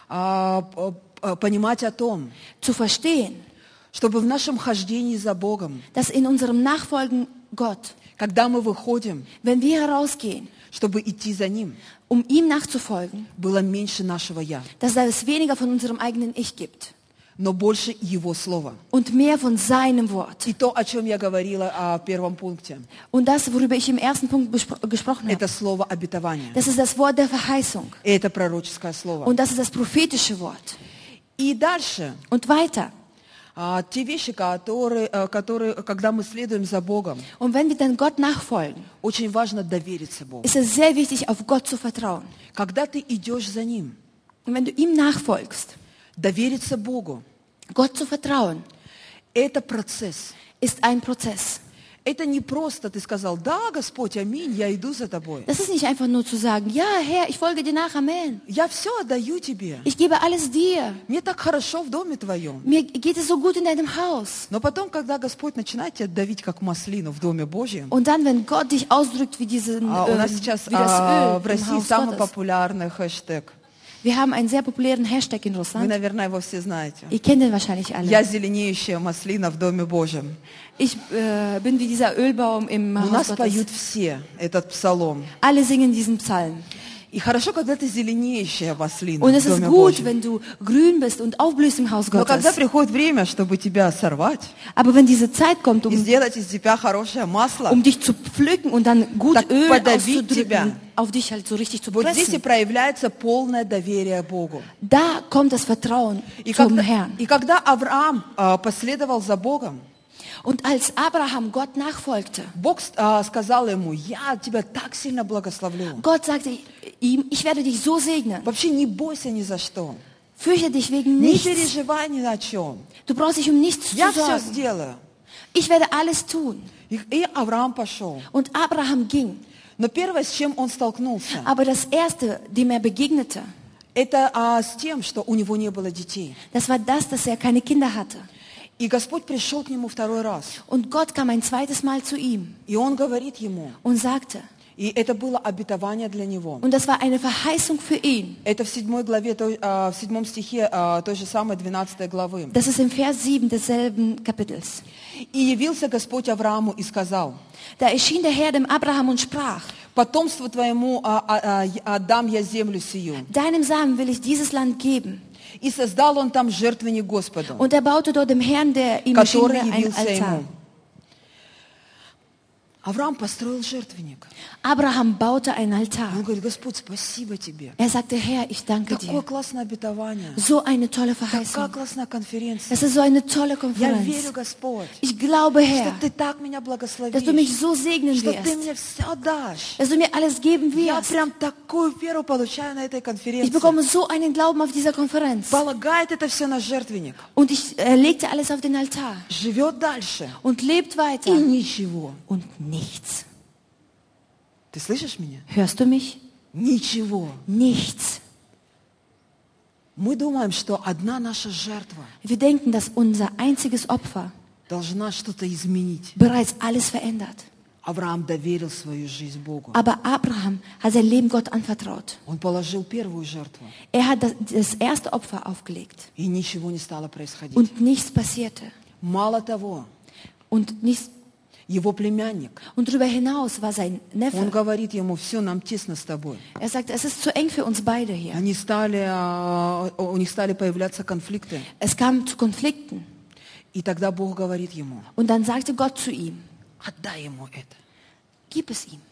B: понимать о том,
A: zu verstehen,
B: чтобы в нашем хождении за Богом,
A: dass in unserem Nachfolgen Gott,
B: когда мы выходим,
A: wenn wir herausgehen,
B: чтобы идти за Ним,
A: um ihm nachzufolgen,
B: было меньше нашего «я»,
A: dass es weniger von unserem eigenen Ich gibt
B: но больше Его Слова.
A: und mehr von seinem Wort.
B: И то, о чем я говорила в первом пункте,
A: Und das, worüber ich im ersten Punkt gesprochen habe,
B: это слово обетования.
A: das ist das Wort der Verheißung.
B: И это пророческое слово.
A: Und das ist das prophetische Wort.
B: И дальше,
A: Und weiter.
B: те вещи, которые, когда мы следуем за Богом,
A: Und wenn wir dann Gott nachfolgen,
B: очень важно довериться Богу.
A: ist es sehr wichtig, auf Gott zu vertrauen.
B: Когда ты идешь за Ним,
A: Und wenn du ihm nachfolgst,
B: довериться Богу,
A: Gott zu vertrauen,
B: это процесс.
A: ist ein Prozess.
B: Это не просто ты сказал: да, Господь, аминь, я иду за тобой.
A: Das ist nicht einfach nur zu sagen, ja, Herr, ich folge dir nach, Amen.
B: Я все отдаю тебе.
A: Ich gebe alles dir.
B: Мне так хорошо в доме твоем.
A: Mir geht es so gut in deinem Haus.
B: Но потом, когда Господь начинает тебя давить, как маслину в Доме Божьем,
A: Und dann, wenn Gott dich ausdrückt wie,
B: у нас сейчас
A: wie das Öl
B: в
A: im
B: России
A: Haus
B: самый
A: Gottes.
B: populärный хэштег.
A: Wir haben einen sehr populären Hashtag in
B: Вы,
A: Russland.
B: наверное, его все знаете.
A: Ihr kennt den wahrscheinlich alle.
B: Я зеленеющая маслина в Доме Божьем.
A: Ich bin wie dieser Ölbaum im
B: У
A: Haus
B: нас
A: Gottes.
B: поют все этот псалом.
A: Alle singen diesen Psalm.
B: И хорошо, когда ты зеленеющая маслина
A: Und
B: в
A: es ist
B: Доме
A: gut,
B: Божьем.
A: wenn du grün bist und aufblühst im Haus
B: Но когда
A: Gottes.
B: приходит время, чтобы тебя сорвать
A: Aber wenn diese Zeit kommt,
B: и сделать из тебя хорошее масло,
A: um dich zu pflücken und dann gut
B: Так
A: Öl
B: подавить тебя.
A: auszudrücken, auf dich halt so richtig zu
B: вот здесь и
A: pressen,
B: проявляется полное доверие Богу.
A: da kommt das Vertrauen
B: И
A: zum
B: когда,
A: Herrn.
B: и когда Авраам последовал за Богом,
A: Und als Abraham Gott nachfolgte,
B: Бог сказал ему: я тебя так сильно благословлю.
A: Gott sagte ihm, ich werde dich so segnen.
B: Вообще не бойся ни за что.
A: Fürchte dich wegen
B: Не
A: nichts.
B: переживай ни о чем.
A: Du brauchst dich um nichts
B: Я
A: zu
B: все
A: sorgen.
B: сделаю.
A: Ich werde alles tun.
B: И Авраам пошел.
A: Und Abraham ging.
B: Но первое, с чем он столкнулся,
A: Aber das Erste, dem er begegnete,
B: это с тем, что у него не было детей.
A: das war das, dass er keine Kinder hatte.
B: И Господь пришел к нему второй раз.
A: Und Gott kam ein zweites Mal zu ihm
B: И он говорит ему,
A: und sagte,
B: и это было обетование для него.
A: und das war eine Verheißung für ihn.
B: Это в 7 главе, в 7 стихе той же самой 12 главы.
A: Das ist im Vers 7 desselben Kapitels.
B: И явился Господь Аврааму и сказал:
A: Da erschien der Herr dem Abraham und sprach,
B: потомству твоему отдам я землю сию.
A: deinem Samen will ich dieses Land geben.
B: И создал он там жертвенник Господу,
A: Und er baute dort dem Herrn, der ihm erschien,
B: который
A: ein
B: явился
A: Altar.
B: ему. Авраам построил жертвенник.
A: Abraham baute einen Altar.
B: Он говорит: Господь, спасибо тебе.
A: Er sagte, Herr, ich danke
B: Такое
A: dir.
B: классное обетование.
A: So eine tolle
B: Такая
A: Verheißung.
B: классная конференция.
A: Das ist so eine tolle
B: Я верю,
A: Konferenz.
B: Господь,
A: Ich glaube,
B: что
A: Herr,
B: ты так меня
A: dass du
B: благословишь,
A: mich so segnen
B: что ты
A: wirst,
B: мне все дашь.
A: dass du mir alles geben
B: Я
A: wirst.
B: прям такую веру получаю на этой
A: Ich
B: конференции.
A: bekomme so einen Glauben auf dieser Konferenz.
B: Полагает это все на жертвенник.
A: Und ich legte alles auf den Altar
B: Живет дальше.
A: und lebt
B: И
A: weiter.
B: ничего.
A: Und nichts.
B: Ты слышишь меня?
A: Hörst du mich?
B: Ничего.
A: Nichts.
B: Мы думаем, что одна наша жертва
A: Wir denken, dass unser einziges Opfer
B: должна что-то изменить.
A: bereits alles verändert.
B: Авраам доверил свою жизнь Богу.
A: Aber Abraham hat sein Leben Gott anvertraut.
B: Он положил первую жертву,
A: Er hat das erste Opfer aufgelegt
B: и ничего не стало происходить.
A: und nichts passierte.
B: Мало того,
A: Und, nichts,
B: его племянник,
A: und darüber hinaus war sein
B: он
A: Neffe.
B: говорит ему: все, нам тесно с тобой.
A: Er sagte, es ist zu eng für uns beide hier.
B: У них стали появляться конфликты.
A: Es kam zu Konflikten.
B: И тогда Бог говорит ему:
A: Und dann sagte Gott zu ihm,
B: отдай ему это.
A: gib es ihm.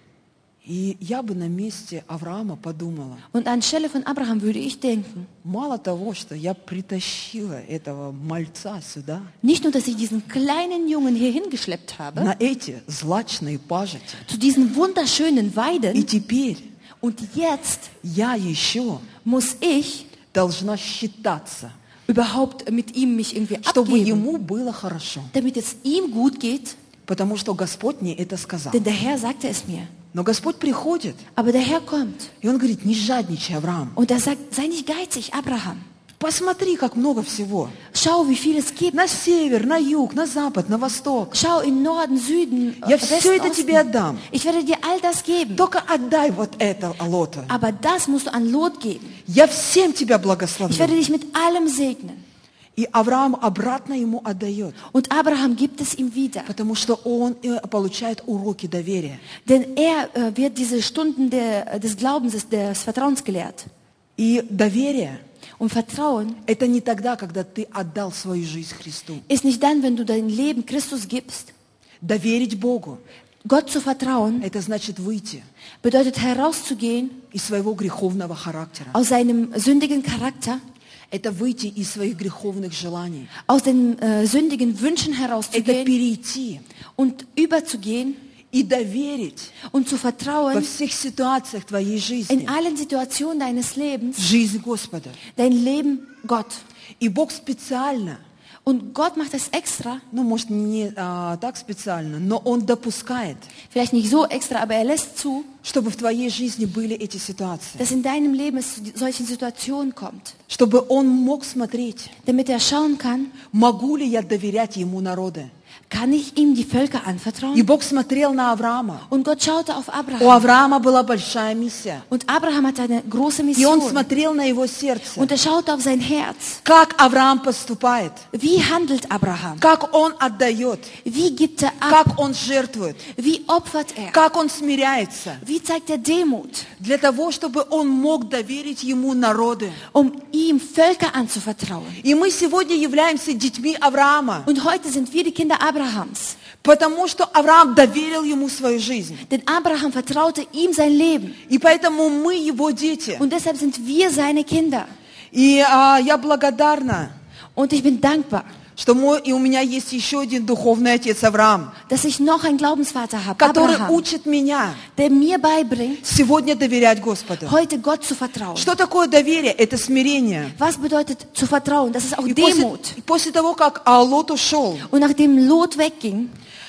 B: И я бы на месте Авраама подумала:
A: Und anstelle von Abraham würde ich denken,
B: мало того, что я притащила этого мальца сюда,
A: nicht nur, dass ich diesen kleinen Jungen hier hingeschleppt habe,
B: на эти злачные пажити,
A: zu diesen wunderschönen
B: и
A: Weiden,
B: теперь
A: und jetzt
B: я еще
A: muss ich
B: должна считаться,
A: überhaupt mit ihm mich irgendwie
B: чтобы
A: abgeben,
B: ему было хорошо.
A: damit es ihm gut geht,
B: Потому что Господь мне это сказал.
A: denn der Herr sagte es mir.
B: Но Господь приходит,
A: Aber der Herr kommt
B: и Он говорит: не жадничай, Авраам.
A: und er sagt, sei nicht geizig, Abraham.
B: Посмотри, как много всего.
A: Schau, wie viel es gibt.
B: На север, на юг, на запад, на восток.
A: Schau in Norden, Süden,
B: Я все
A: Westen,
B: это тебе
A: Osten.
B: отдам.
A: Ich werde dir all das geben.
B: Только отдай вот это, Лоту.
A: Aber das musst du an Lot geben.
B: Я всем тебя
A: Ich werde
B: благословлю.
A: dich mit allem segnen.
B: И Авраам обратно ему отдает,
A: Und Abraham gibt es ihm wieder.
B: потому что он получает уроки доверия.
A: Denn er wird diese Stunden des Glaubens, des Vertrauens gelehrt.
B: И доверие
A: Und Vertrauen
B: – это не тогда, когда ты отдал свою жизнь Христу.
A: ist nicht dann, wenn du dein Leben Christus gibst.
B: Доверить Богу
A: Gott zu vertrauen
B: – это значит выйти
A: bedeutet herauszugehen
B: из своего греховного характера.
A: aus seinem sündigen Charakter,
B: Это выйти из своих греховных желаний.
A: aus den sündigen Wünschen
B: Это
A: herauszugehen
B: перейти
A: und überzugehen
B: и доверить
A: und zu
B: во
A: vertrauen
B: всех ситуациях твоей
A: in
B: жизни
A: allen Situationen deines Lebens,
B: жизнь Господа.
A: dein Leben Gott.
B: И Бог специально,
A: Und Gott macht das extra,
B: ну, может, не так специально, но Он допускает,
A: vielleicht nicht so extra, aber er lässt zu,
B: чтобы в твоей жизни были эти ситуации.
A: dass in deinem Leben es zu solchen Situationen kommt,
B: Чтобы Он мог смотреть,
A: damit er schauen kann,
B: могу ли я доверять Ему народы.
A: kann ich ihm die Völker
B: И
A: anvertrauen?
B: Бог смотрел на Авраама.
A: Und Gott schaute auf
B: У
A: Abraham.
B: Авраама была большая миссия.
A: Und Abraham hatte eine große
B: И он
A: Mission.
B: смотрел на его сердце.
A: Und er schaute auf sein Herz.
B: Как Авраам поступает.
A: Wie handelt Abraham?
B: Как он отдает.
A: Wie gibt er ab?
B: Как он жертвует.
A: Wie opfert er?
B: Как он смиряется.
A: Wie zeigt er Demut?
B: Для того, чтобы он мог доверить ему народы.
A: Ihm Völker anzuvertrauen.
B: И мы сегодня являемся детьми Авраама.
A: Und heute sind wir die Kinder Abrahams.
B: Потому что Авраам доверил ему свою жизнь.
A: Denn Abraham vertraute ihm sein Leben.
B: И поэтому мы его дети.
A: Und deshalb sind wir seine Kinder.
B: И я благодарна,
A: Und ich bin dankbar,
B: что у меня есть еще один духовный отец Авраам,
A: dass ich noch einen Glaubensvater habe,
B: который
A: Abraham,
B: учит меня
A: der mir beibringt,
B: сегодня доверять Господу.
A: heute Gott zu vertrauen.
B: Что такое доверие? Это смирение.
A: Was bedeutet zu vertrauen? Das ist auch
B: И
A: Demut.
B: после того, как Лот ушел,
A: Und nachdem Lot wegging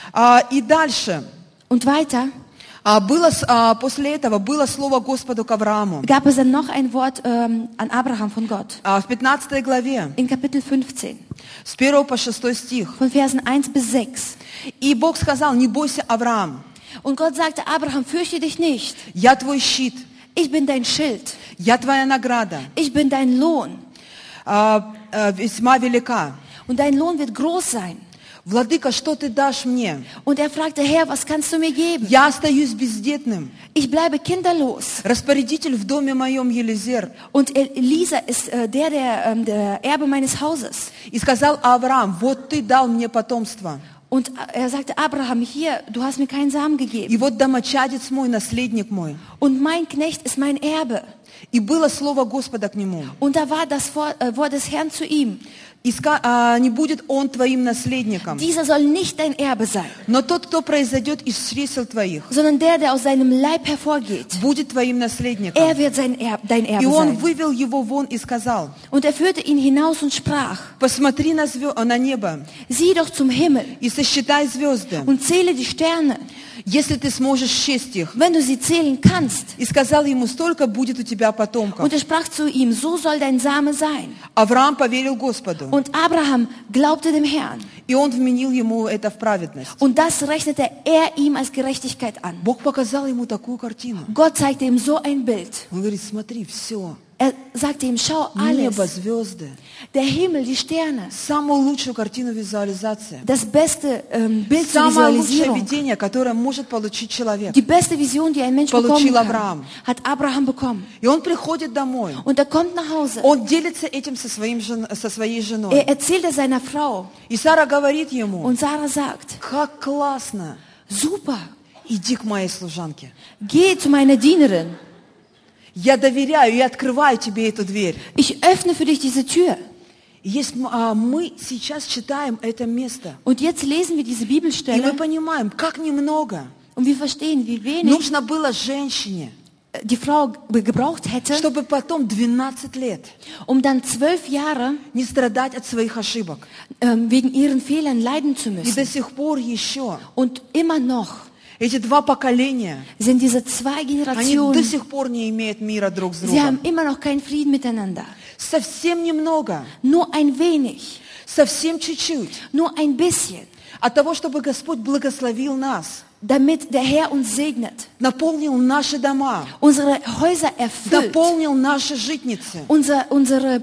B: и дальше,
A: und weiter,
B: после этого было слово Господу к Аврааму.
A: gab es dann noch ein Wort an Abraham von Gott.
B: В 15 главе,
A: In Kapitel 15,
B: с 1 по 6 стих.
A: von Versen 1 bis 6.
B: И Бог сказал: не бойся, Авраам,
A: Und Gott sagte, Abraham, fürchte dich nicht.
B: я твой щит,
A: Ich bin dein Schild.
B: я твоя награда,
A: Ich bin dein Lohn.
B: весьма велика.
A: Und dein Lohn wird groß sein.
B: Владыка, что ты дашь мне?
A: Und er fragte, Herr, was kannst du mir geben?
B: Я остаюсь бездетным.
A: Ich bleibe kinderlos.
B: Распорядитель в доме моем Елизер.
A: Und Elisa ist der Erbe meines Hauses.
B: И сказал Авраам: вот ты дал мне потомство.
A: Und er sagte, Abraham, hier, du hast mir keinen Samen
B: И
A: gegeben.
B: вот домочадец мой, наследник мой.
A: Und mein Knecht ist mein Erbe.
B: И было слово Господа к нему.
A: Und da war das Wort des Herrn zu ihm.
B: Не будет он твоим наследником,
A: Dieser soll nicht dein Erbe sein,
B: но тот, кто произойдет из чресел твоих,
A: sondern der aus seinem Leib hervorgeht.
B: будет твоим наследником.
A: Er wird dein
B: И
A: Erbe
B: он
A: sein.
B: вывел его вон и сказал:
A: Und er führte ihn hinaus und sprach,
B: посмотри на небо
A: sieh doch zum Himmel
B: и сосчитай звезды,
A: und zähle die Sterne,
B: если ты сможешь счесть их.
A: wenn du sie zählen kannst.
B: И сказал ему: столько будет у тебя потомков.
A: Und er sprach zu ihm, so soll dein Same sein.
B: Авраам поверил Господу,
A: Und Abraham glaubte dem Herrn.
B: и он вменил ему это в праведность.
A: Und das rechnete er ihm als Gerechtigkeit an.
B: Бог показал ему такую картину.
A: Gott zeigte ihm so ein Bild.
B: Он говорит: смотри, все,
A: Er sagte ihm, schau
B: небо,
A: alles,
B: звезды,
A: der Himmel, die Sterne,
B: самую лучшую картину визуализации,
A: das beste Bild zur
B: самое лучшее
A: Visualisierung.
B: видение, которое может получить человек.
A: Die beste Vision, die ein Mensch
B: Получил
A: bekommen
B: Авраам.
A: kann, hat Abraham bekommen.
B: И он приходит домой.
A: Und er kommt nach Hause.
B: Он делится этим со своей женой.
A: Er erzählt es seiner Frau.
B: И Сара говорит ему:
A: Und Sarah sagt,
B: как классно,
A: super,
B: иди к моей служанке.
A: geh zu meiner Dienerin.
B: Я доверяю и открываю тебе эту дверь.
A: Ich öffne für dich diese Tür.
B: Мы сейчас читаем это место.
A: Und jetzt lesen wir diese
B: И мы
A: Bibelstelle
B: понимаем, как немного
A: und wir verstehen, wie wenig
B: нужно было женщине,
A: die Frau gebraucht hätte,
B: чтобы потом 12 лет
A: um dann 12 Jahre
B: не страдать от своих ошибок.
A: wegen ihren Fehlern leiden zu
B: И до
A: müssen.
B: сих пор еще
A: Und immer noch
B: эти два поколения,
A: sind diese zwei
B: они до
A: Generationen,
B: сих пор не имеют мира друг с
A: sie haben
B: другом.
A: immer noch keinen Frieden miteinander.
B: Совсем немного,
A: Nur ein wenig,
B: совсем чуть-чуть
A: nur ein bisschen,
B: от того, чтобы Господь благословил нас,
A: damit der Herr uns segnet,
B: наполнил наши дома,
A: unsere Häuser erfüllt,
B: наполнил наши житницы.
A: unsere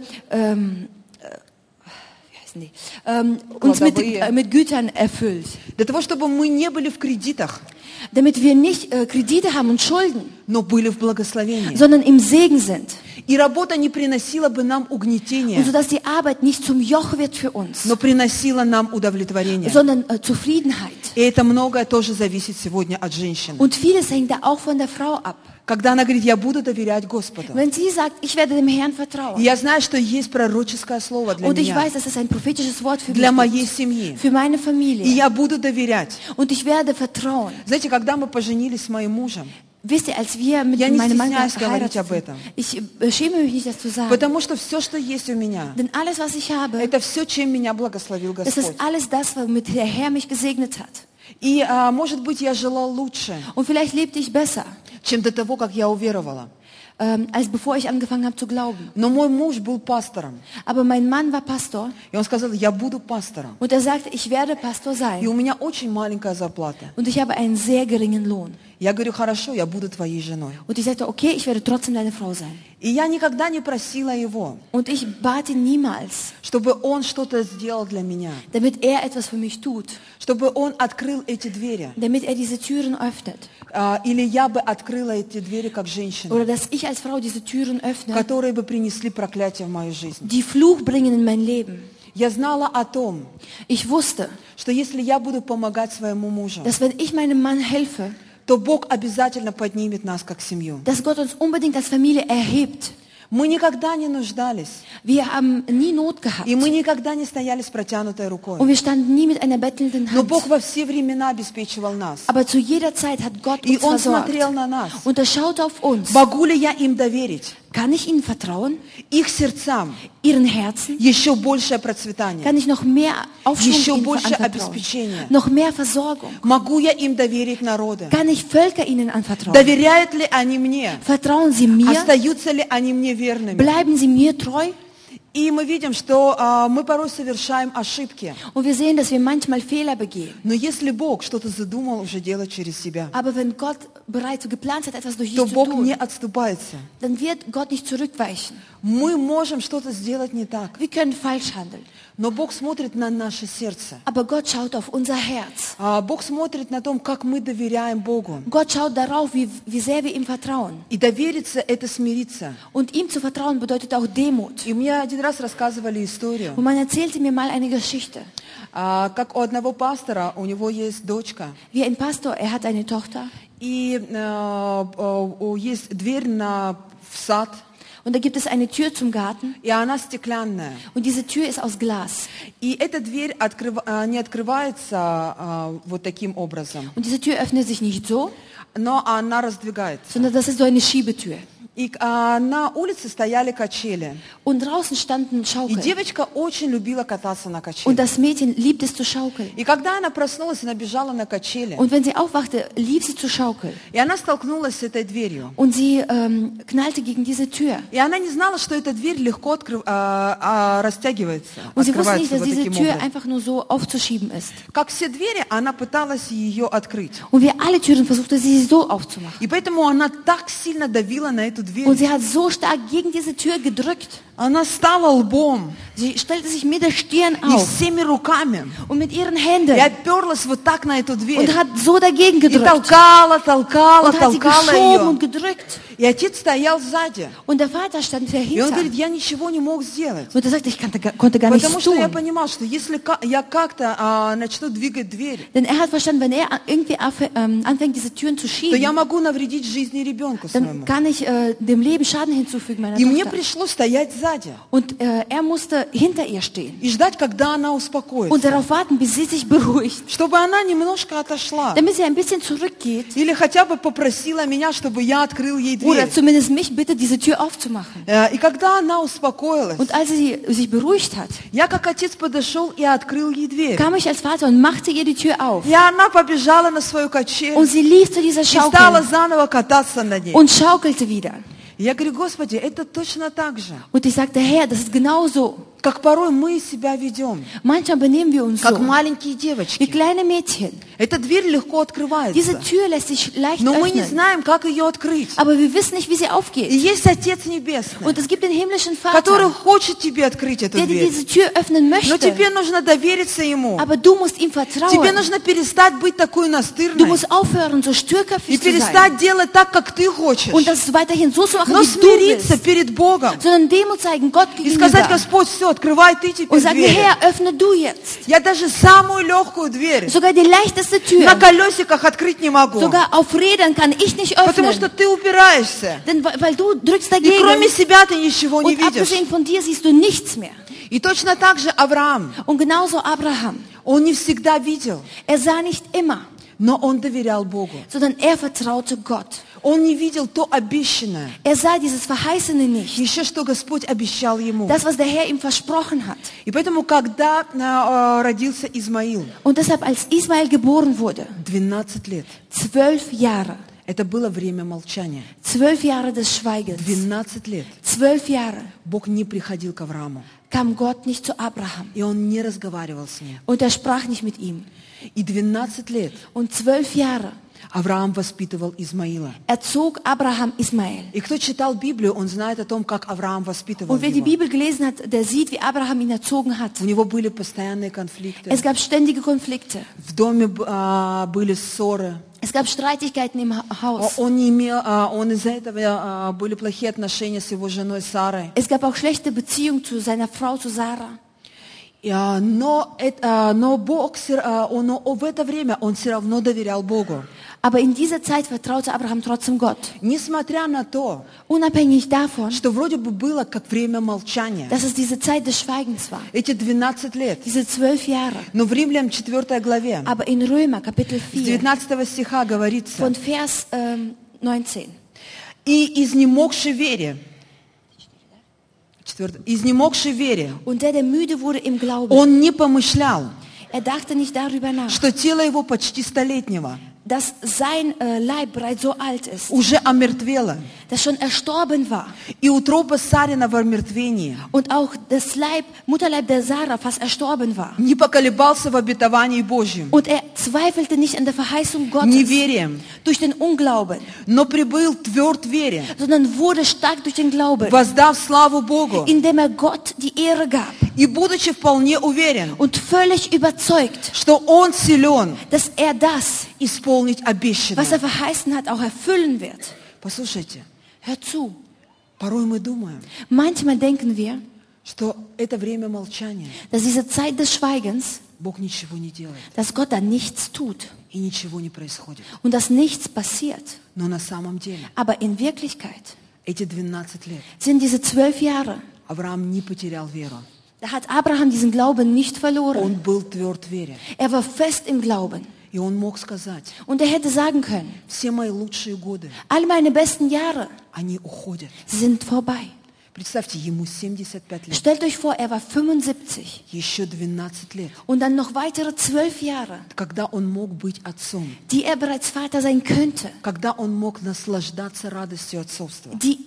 A: wie heißen die? Uns mit Gütern erfüllt,
B: Для того, чтобы мы не были в кредитах,
A: damit wir nicht Kredite haben und Schulden,
B: но были в благословении.
A: sondern im Segen sind.
B: И работа не приносила бы нам
A: Und
B: угнетения,
A: sodass die Arbeit nicht zum Joch wird für uns,
B: но приносила нам удовлетворение.
A: sondern Zufriedenheit.
B: И это многое тоже зависит сегодня от женщины.
A: Und vieles hängt da auch von der Frau ab.
B: Когда она говорит: я буду доверять Господу.
A: Wenn sie sagt, ich werde dem Herrn
B: И
A: vertrauen.
B: я знаю, что есть пророческое слово для
A: Und ich
B: меня,
A: weiß, dass es ein prophetisches Wort für
B: для
A: mich
B: моей
A: ist,
B: семьи.
A: für meine
B: И
A: Familie.
B: я буду доверять.
A: Und ich werde vertrauen.
B: Знаете, когда мы поженились с моим мужем,
A: Wisst ihr, als wir mit
B: Я не
A: meinem Mann
B: стесняюсь говорить
A: geheiratet
B: об
A: sind,
B: этом.
A: ich schäme mich nicht, das zu sagen.
B: потому что все, что есть у меня,
A: Denn alles, was ich habe,
B: это все, чем меня благословил
A: das
B: Господь.
A: ist alles das, womit der Herr mich gesegnet hat.
B: И, может быть, я жила лучше,
A: Und vielleicht lebte ich besser,
B: чем до того, как я уверовала.
A: als bevor ich angefangen habe zu glauben.
B: Но мой муж был пастором.
A: Aber mein Mann war Pastor
B: И он сказал: я буду пастором.
A: und er sagte, ich werde Pastor
B: И
A: sein.
B: у меня очень маленькая зарплата.
A: Und ich habe einen sehr geringen Lohn.
B: Я говорю: хорошо, я буду твоей женой.
A: Und ich sagte, okay, ich werde trotzdem deine Frau sein.
B: И я никогда не просила его,
A: Und ich bat ihn niemals,
B: чтобы он что-то сделал для меня,
A: damit er etwas für mich tut,
B: чтобы он открыл эти двери.
A: damit er diese Türen öffnet.
B: Или я бы открыла эти двери как женщина,
A: Oder dass ich als Frau diese Türen öffne,
B: которые бы принесли проклятие в мою жизнь.
A: die Fluch bringen in mein Leben.
B: Я знала о том,
A: Ich wusste,
B: что если я буду помогать своему мужу,
A: dass wenn ich meinem Mann helfe,
B: то Бог обязательно поднимет нас как семью.
A: dass Gott uns unbedingt als Familie erhebt.
B: Мы никогда не нуждались,
A: Wir haben nie Not gehabt.
B: и мы никогда не стояли с протянутой рукой.
A: Und wir standen nie mit einer bettelnden
B: Но
A: Hand.
B: Бог во все времена обеспечивал нас.
A: Aber zu jeder Zeit hat Gott
B: И
A: uns
B: Он
A: versorgt.
B: смотрел на нас.
A: Und er schaut auf uns.
B: Могу ли я им доверить?
A: Kann ich ihnen vertrauen?
B: Их сердцам
A: Ihren Herzen?
B: еще большее процветание.
A: Kann ich noch mehr Aufschwung
B: Еще
A: ihnen
B: больше
A: anvertrauen?
B: обеспечения.
A: Noch mehr Versorgung?
B: Могу я им доверить народы?
A: Kann ich Völker ihnen anvertrauen?
B: Доверяют ли они мне?
A: Vertrauen sie mir?
B: Остаются ли они мне верными?
A: Bleiben sie mir treu?
B: И мы видим, что мы порой совершаем ошибки.
A: Und wir sehen, dass wir manchmal Fehler begehen.
B: Но если Бог что-то задумал уже делать через себя,
A: Aber wenn Gott bereits so geplant hat, etwas durch dich
B: то
A: zu
B: Бог
A: tun,
B: не отступается.
A: dann wird Gott nicht zurückweichen.
B: Мы можем что-то сделать не так,
A: Wir können falsch handeln.
B: но Бог смотрит на наше сердце.
A: Aber Gott schaut auf unser Herz.
B: Бог смотрит на том, как мы доверяем Богу.
A: Gott schaut darauf, wie sehr wir ihm vertrauen.
B: И довериться – это смириться.
A: Und ihm zu vertrauen bedeutet auch Demut.
B: И мне один раз рассказывали историю,
A: Und man erzählte mir mal eine Geschichte.
B: как у одного пастора, у него есть дочка,
A: Wie ein Pastor, er hat eine Tochter.
B: И есть дверь в сад,
A: Und da gibt es eine Tür zum Garten.
B: и она стеклянная.
A: Und diese Tür ist aus Glas.
B: И эта дверь не открывается вот таким образом,
A: Und diese Tür öffnet sich nicht so,
B: но она раздвигается.
A: sondern das ist so eine Schiebetür.
B: И на улице стояли качели.
A: Und draußen standen
B: И
A: Schaukeln.
B: девочка очень любила кататься на
A: Und
B: качелях.
A: das Mädchen liebt es zu schaukeln.
B: И когда она проснулась, она бежала на качели.
A: Und wenn sie aufwachte, lief sie zu schaukeln.
B: И она столкнулась с этой дверью.
A: Und sie knallte gegen diese Tür.
B: И она не знала, что эта дверь легко растягивается,
A: Und sie wusste nicht,
B: открывается
A: dass
B: вот
A: diese
B: таким
A: Tür
B: образом.
A: einfach nur so aufzuschieben ist.
B: Как все двери, она пыталась ее открыть.
A: Und wie alle Türen versuchte sie so aufzumachen.
B: И поэтому она так сильно давила на эту дверь.
A: Und sie hat so stark gegen diese Tür gedrückt.
B: Она стала лбом
A: Sie stellte sich mit der Stirn
B: и
A: auf
B: всеми руками.
A: und mit ihren
B: И
A: Händen
B: оперлась вот так на эту дверь.
A: und hat so dagegen
B: И
A: gedrückt.
B: толкала
A: Und hat sie geschoben und
B: ее.
A: gedrückt.
B: И отец стоял сзади.
A: Und der Vater stand
B: И он
A: dahinter.
B: говорит, я ничего не мог сделать.
A: Und er sagte, ich konnte gar
B: Потому
A: nichts
B: что я
A: tun.
B: понимал, что если я как-то начну двигать дверь,
A: Denn er hat verstanden, wenn er irgendwie anfängt, diese Türen zu
B: то я
A: schieben,
B: могу навредить жизни ребенку своему.
A: dann kann ich dem Leben Schaden hinzufügen, meiner
B: И мне
A: Tochter.
B: пришлось стоять сзади
A: Und er musste hinter ihr stehen
B: и ждать, когда она
A: und
B: успокоится.
A: darauf warten, bis sie sich beruhigt,
B: Чтобы она немножко отошла.
A: damit sie ein bisschen zurückgeht
B: Или хотя бы попросила меня, чтобы я открыл ей
A: oder
B: дверь.
A: zumindest mich bittet, diese Tür aufzumachen.
B: И когда она успокоилась,
A: Und als sie sich beruhigt hat,
B: я как отец подошел и открыл ей дверь.
A: kam ich als Vater und machte ihr die Tür auf.
B: И она побежала на свою качель
A: Und sie lief zu dieser
B: и стала
A: Schaukel
B: заново кататься на ней.
A: und schaukelte wieder.
B: И я говорю, Господи, это точно так же,
A: Und ich sagte, Herr, das ist genau so.
B: как порой мы себя ведем,
A: Manchmal benehmen wir uns
B: как
A: so,
B: маленькие
A: wie
B: девочки.
A: kleine Mädchen.
B: Эта дверь легко
A: Diese
B: открывается,
A: Tür lässt sich leicht
B: но мы не
A: öffnen,
B: знаем, как ее открыть.
A: aber wir wissen nicht, wie sie
B: И
A: aufgeht.
B: есть Отец Небесный,
A: Und es gibt den himmlischen
B: который
A: Vater,
B: хочет тебе открыть эту
A: der dir
B: дверь.
A: diese Tür öffnen
B: Но
A: möchte.
B: тебе нужно довериться Ему.
A: Aber du musst ihm
B: Тебе
A: vertrauen.
B: нужно перестать быть такой
A: Du
B: настырной
A: musst aufhören, so
B: и
A: störköpfig zu sein.
B: перестать делать так, как ты хочешь,
A: Und das weiterhin so zu machen,
B: но
A: wie du
B: смириться
A: willst.
B: перед Богом
A: Sondern Demut zeigen Gott
B: и сказать,
A: gegenüber.
B: Господь, все, открывай ты теперь
A: Und sagen,
B: дверь.
A: Herr, öffne du jetzt.
B: Я даже самую легкую дверь
A: Sogar die leichteste
B: на
A: Tür,
B: колесиках открыть не могу,
A: sogar auf Rädern kann ich nicht
B: потому
A: öffnen.
B: что ты упираешься.
A: Denn weil du drückst
B: И кроме
A: dagegen
B: себя ты ничего не
A: und
B: видишь.
A: abgesehen von dir siehst du nichts mehr.
B: И точно так же Авраам,
A: Und genauso Abraham.
B: он не всегда видел,
A: Er sah nicht immer,
B: но он доверял Богу.
A: sondern er vertraute Gott.
B: Он не видел то обещанное,
A: Er sah dieses Verheißene nicht.
B: еще что Господь обещал ему.
A: Das, was der Herr ihm versprochen hat.
B: И поэтому, когда родился Измаил,
A: Und deshalb, als Ismael geboren wurde,
B: 12 лет,
A: 12 Jahre,
B: это было время молчания.
A: 12 Jahre des Schweigens,
B: 12 лет
A: 12 Jahre
B: Бог не приходил к Аврааму,
A: kam Gott nicht zu Abraham.
B: и он не разговаривал с ним.
A: Und er sprach nicht mit ihm.
B: И 12 лет
A: Und 12 Jahre
B: Авраам воспитывал Измаила.
A: erzog Abraham Ismael.
B: И кто читал Библию, он знает о том, как Авраам воспитывал
A: Und wer die
B: его.
A: Bibel gelesen hat, der sieht, wie Abraham ihn erzogen hat.
B: У него были постоянные конфликты.
A: Es gab ständige Konflikte.
B: В доме были ссоры.
A: Es gab Streitigkeiten im Haus.
B: Он не имел, он из-за этого были плохие отношения с его женой Сарой.
A: Es gab auch schlechte Beziehungen zu seiner Frau, zu Sarah.
B: Но Бог, но в это время он все равно доверял Богу.
A: Aber in dieser Zeit vertraute Abraham trotzdem Gott.
B: Несмотря на то,
A: Unabhängig davon,
B: что вроде бы было как время молчания.
A: dass es diese Zeit des Schweigens war.
B: Эти 12 лет.
A: Diese 12 Jahre.
B: Но в Римлянам 4 главе,
A: Aber in Römer, Kapitel
B: с
A: 4,
B: 19 стиха говорится,
A: von Vers 19.
B: «И изнемогший вере, изнемогший вере,
A: Und der müde wurde im Glauben,
B: он не помышлял,
A: er dachte nicht darüber nach,
B: что тело его почти столетнего
A: dass sein Leib bereits so alt ist,
B: уже омертвело,
A: dass schon erstorben war.
B: и утроба Сарина в омертвении,
A: Und auch das Mutterleib der Sarah fast erstorben war.
B: не поколебался в обетовании Божьем,
A: Und er zweifelte nicht an der Verheißung Gottes
B: неверием,
A: durch den Unglauben,
B: но прибыл тверд вере,
A: sondern wurde stark durch den Glauben,
B: воздав славу Богу,
A: indem er Gott die Ehre gab
B: и будучи вполне уверен,
A: und völlig überzeugt,
B: что он силен
A: dass er das,
B: исполнить
A: was
B: обещанное.
A: er verheißen hat, auch erfüllen wird.
B: Послушайте,
A: Hör zu.
B: порой мы думаем,
A: Manchmal denken wir,
B: что это время молчания,
A: dass diese Zeit des Schweigens,
B: Бог ничего не делает.
A: dass Gott da nichts tut.
B: и ничего не происходит.
A: und dass nichts passiert.
B: Но на самом деле
A: Aber in Wirklichkeit
B: эти 12 лет
A: sind diese 12 Jahre,
B: Авраам не потерял веру.
A: da hat Abraham diesen Glauben nicht
B: Он
A: verloren.
B: был тверд в вере.
A: Er war fest im Glauben.
B: И он мог сказать,
A: Und er hätte sagen können,
B: все мои лучшие годы,
A: all meine besten Jahre
B: они уходят.
A: sind vorbei.
B: Представьте, ему 75 лет,
A: Stellt euch vor, er war 75
B: еще 12 lет,
A: und dann noch weitere 12 Jahre,
B: когда он мог быть отцом,
A: die er bereits Vater sein könnte,
B: когда он мог наслаждаться радостью отцовства.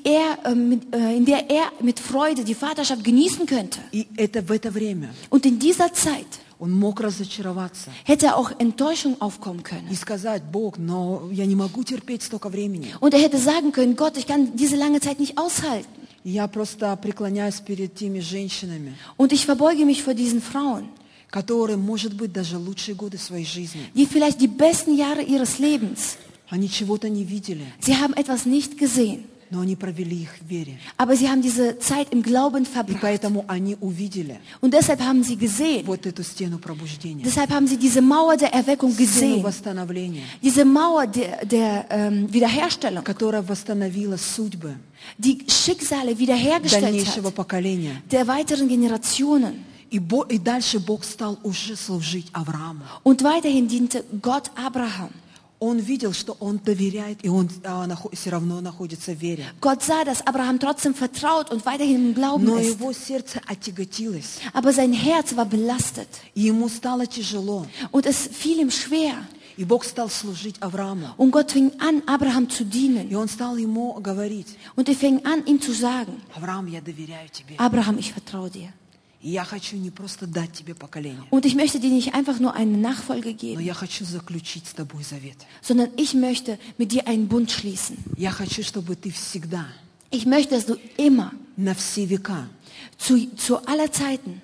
A: in der er mit Freude die Vaterschaft genießen könnte.
B: И это в это время
A: Und in dieser Zeit
B: он мог разочароваться
A: hätte auch Enttäuschung aufkommen können.
B: и сказать, Бог, но я не могу терпеть столько времени.
A: Und er hätte sagen können, Gott, ich kann diese lange Zeit nicht aushalten.
B: Я просто преклоняюсь перед теми женщинами,
A: Und ich verbeuge mich vor diesen Frauen,
B: которые, может быть, даже лучшие годы своей жизни,
A: die vielleicht die besten Jahre ihres Lebens,
B: они чего-то не видели,
A: sie haben etwas nicht gesehen,
B: но они провели их в вере.
A: aber sie haben diese Zeit im Glauben
B: И
A: verbracht.
B: поэтому они увидели
A: Und deshalb haben sie gesehen,
B: вот эту стену пробуждения,
A: deshalb haben sie diese Mauer der Erweckung
B: стену
A: gesehen,
B: восстановления,
A: diese Mauer der Wiederherstellung,
B: которая восстановила судьбы
A: die Schicksale wiederhergestellt
B: дальнейшего
A: hat,
B: поколения.
A: der weiteren Generationen.
B: И дальше Бог стал уже служить Аврааму.
A: Und weiterhin diente Gott Abraham.
B: Он видел, что он доверяет, и он все равно находится в вере.
A: Gott sah, dass Abraham trotzdem vertraut und weiterhin im Glauben
B: Но
A: ist.
B: его сердце отяготилось,
A: Aber sein Herz war belastet
B: и ему стало тяжело.
A: und es fiel ihm schwer.
B: И Бог стал служить Аврааму.
A: Und Gott fing an, Abraham zu
B: И
A: dienen.
B: он стал ему говорить,
A: Und er fing an, ihm zu sagen,
B: Авраам, я доверяю тебе.
A: Abraham, ich vertraue dir.
B: И я хочу не просто дать тебе поколение,
A: Und ich möchte dir nicht einfach nur eine Nachfolge
B: но
A: geben,
B: я хочу заключить с тобой завет.
A: sondern ich möchte mit dir einen Bund schließen.
B: Я хочу, чтобы ты всегда,
A: Ich möchte, dass du immer,
B: на все века,
A: zu aller Zeiten,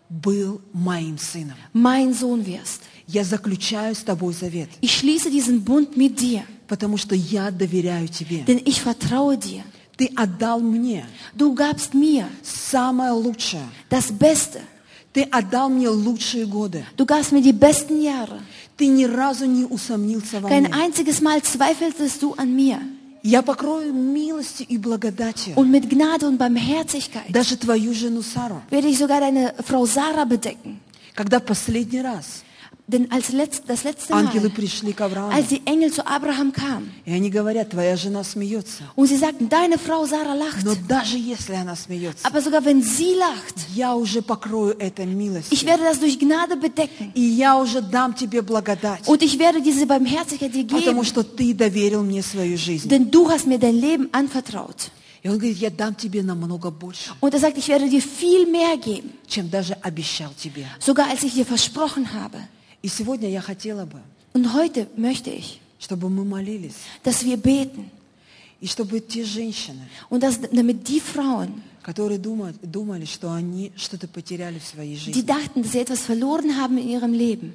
B: был моим сыном.
A: mein Sohn wirst.
B: Я заключаю с тобой завет,
A: Ich schließe diesen Bund mit dir,
B: потому что я доверяю тебе.
A: denn ich vertraue dir.
B: Ты отдал мне
A: Du gabst mir
B: самое лучшее.
A: das Beste.
B: Ты отдал мне лучшие годы.
A: Du gabst mir die besten Jahre.
B: Ты ни разу не усомнился во
A: Kein
B: мне.
A: einziges Mal zweifeltest du an mir.
B: Я покрою милостью и благодатью
A: Und mit Gnade und Barmherzigkeit
B: даже твою жену Сару.
A: werde ich sogar deine Frau Sarah bedecken.
B: Когда последний раз
A: Denn das letzte
B: ангелы
A: Mal,
B: пришли к Аврааму,
A: als die Engel zu Abraham kamen
B: и они говорят, твоя жена смеется.
A: und sie sagten, deine Frau Sarah lacht.
B: Но даже если она смеется,
A: Aber sogar wenn sie lacht,
B: я уже покрою это
A: ich
B: милостью.
A: werde das durch Gnade bedecken.
B: И я уже дам тебе благодать,
A: Und ich werde diese Barmherzigkeit dir
B: потому
A: geben,
B: что ты доверил мне свою жизнь.
A: denn du hast mir dein Leben anvertraut.
B: И он говорит, я дам тебе намного больше,
A: Und er sagt, ich werde dir viel mehr geben,
B: чем даже обещал тебе.
A: sogar als ich dir versprochen habe.
B: И сегодня я хотела бы,
A: Und heute möchte ich,
B: чтобы мы молились,
A: dass wir beten
B: и чтобы те женщины,
A: und damit die Frauen,
B: которые думали, что они что-то потеряли в своей
A: die
B: жизни.
A: dachten, dass sie etwas verloren haben in ihrem Leben.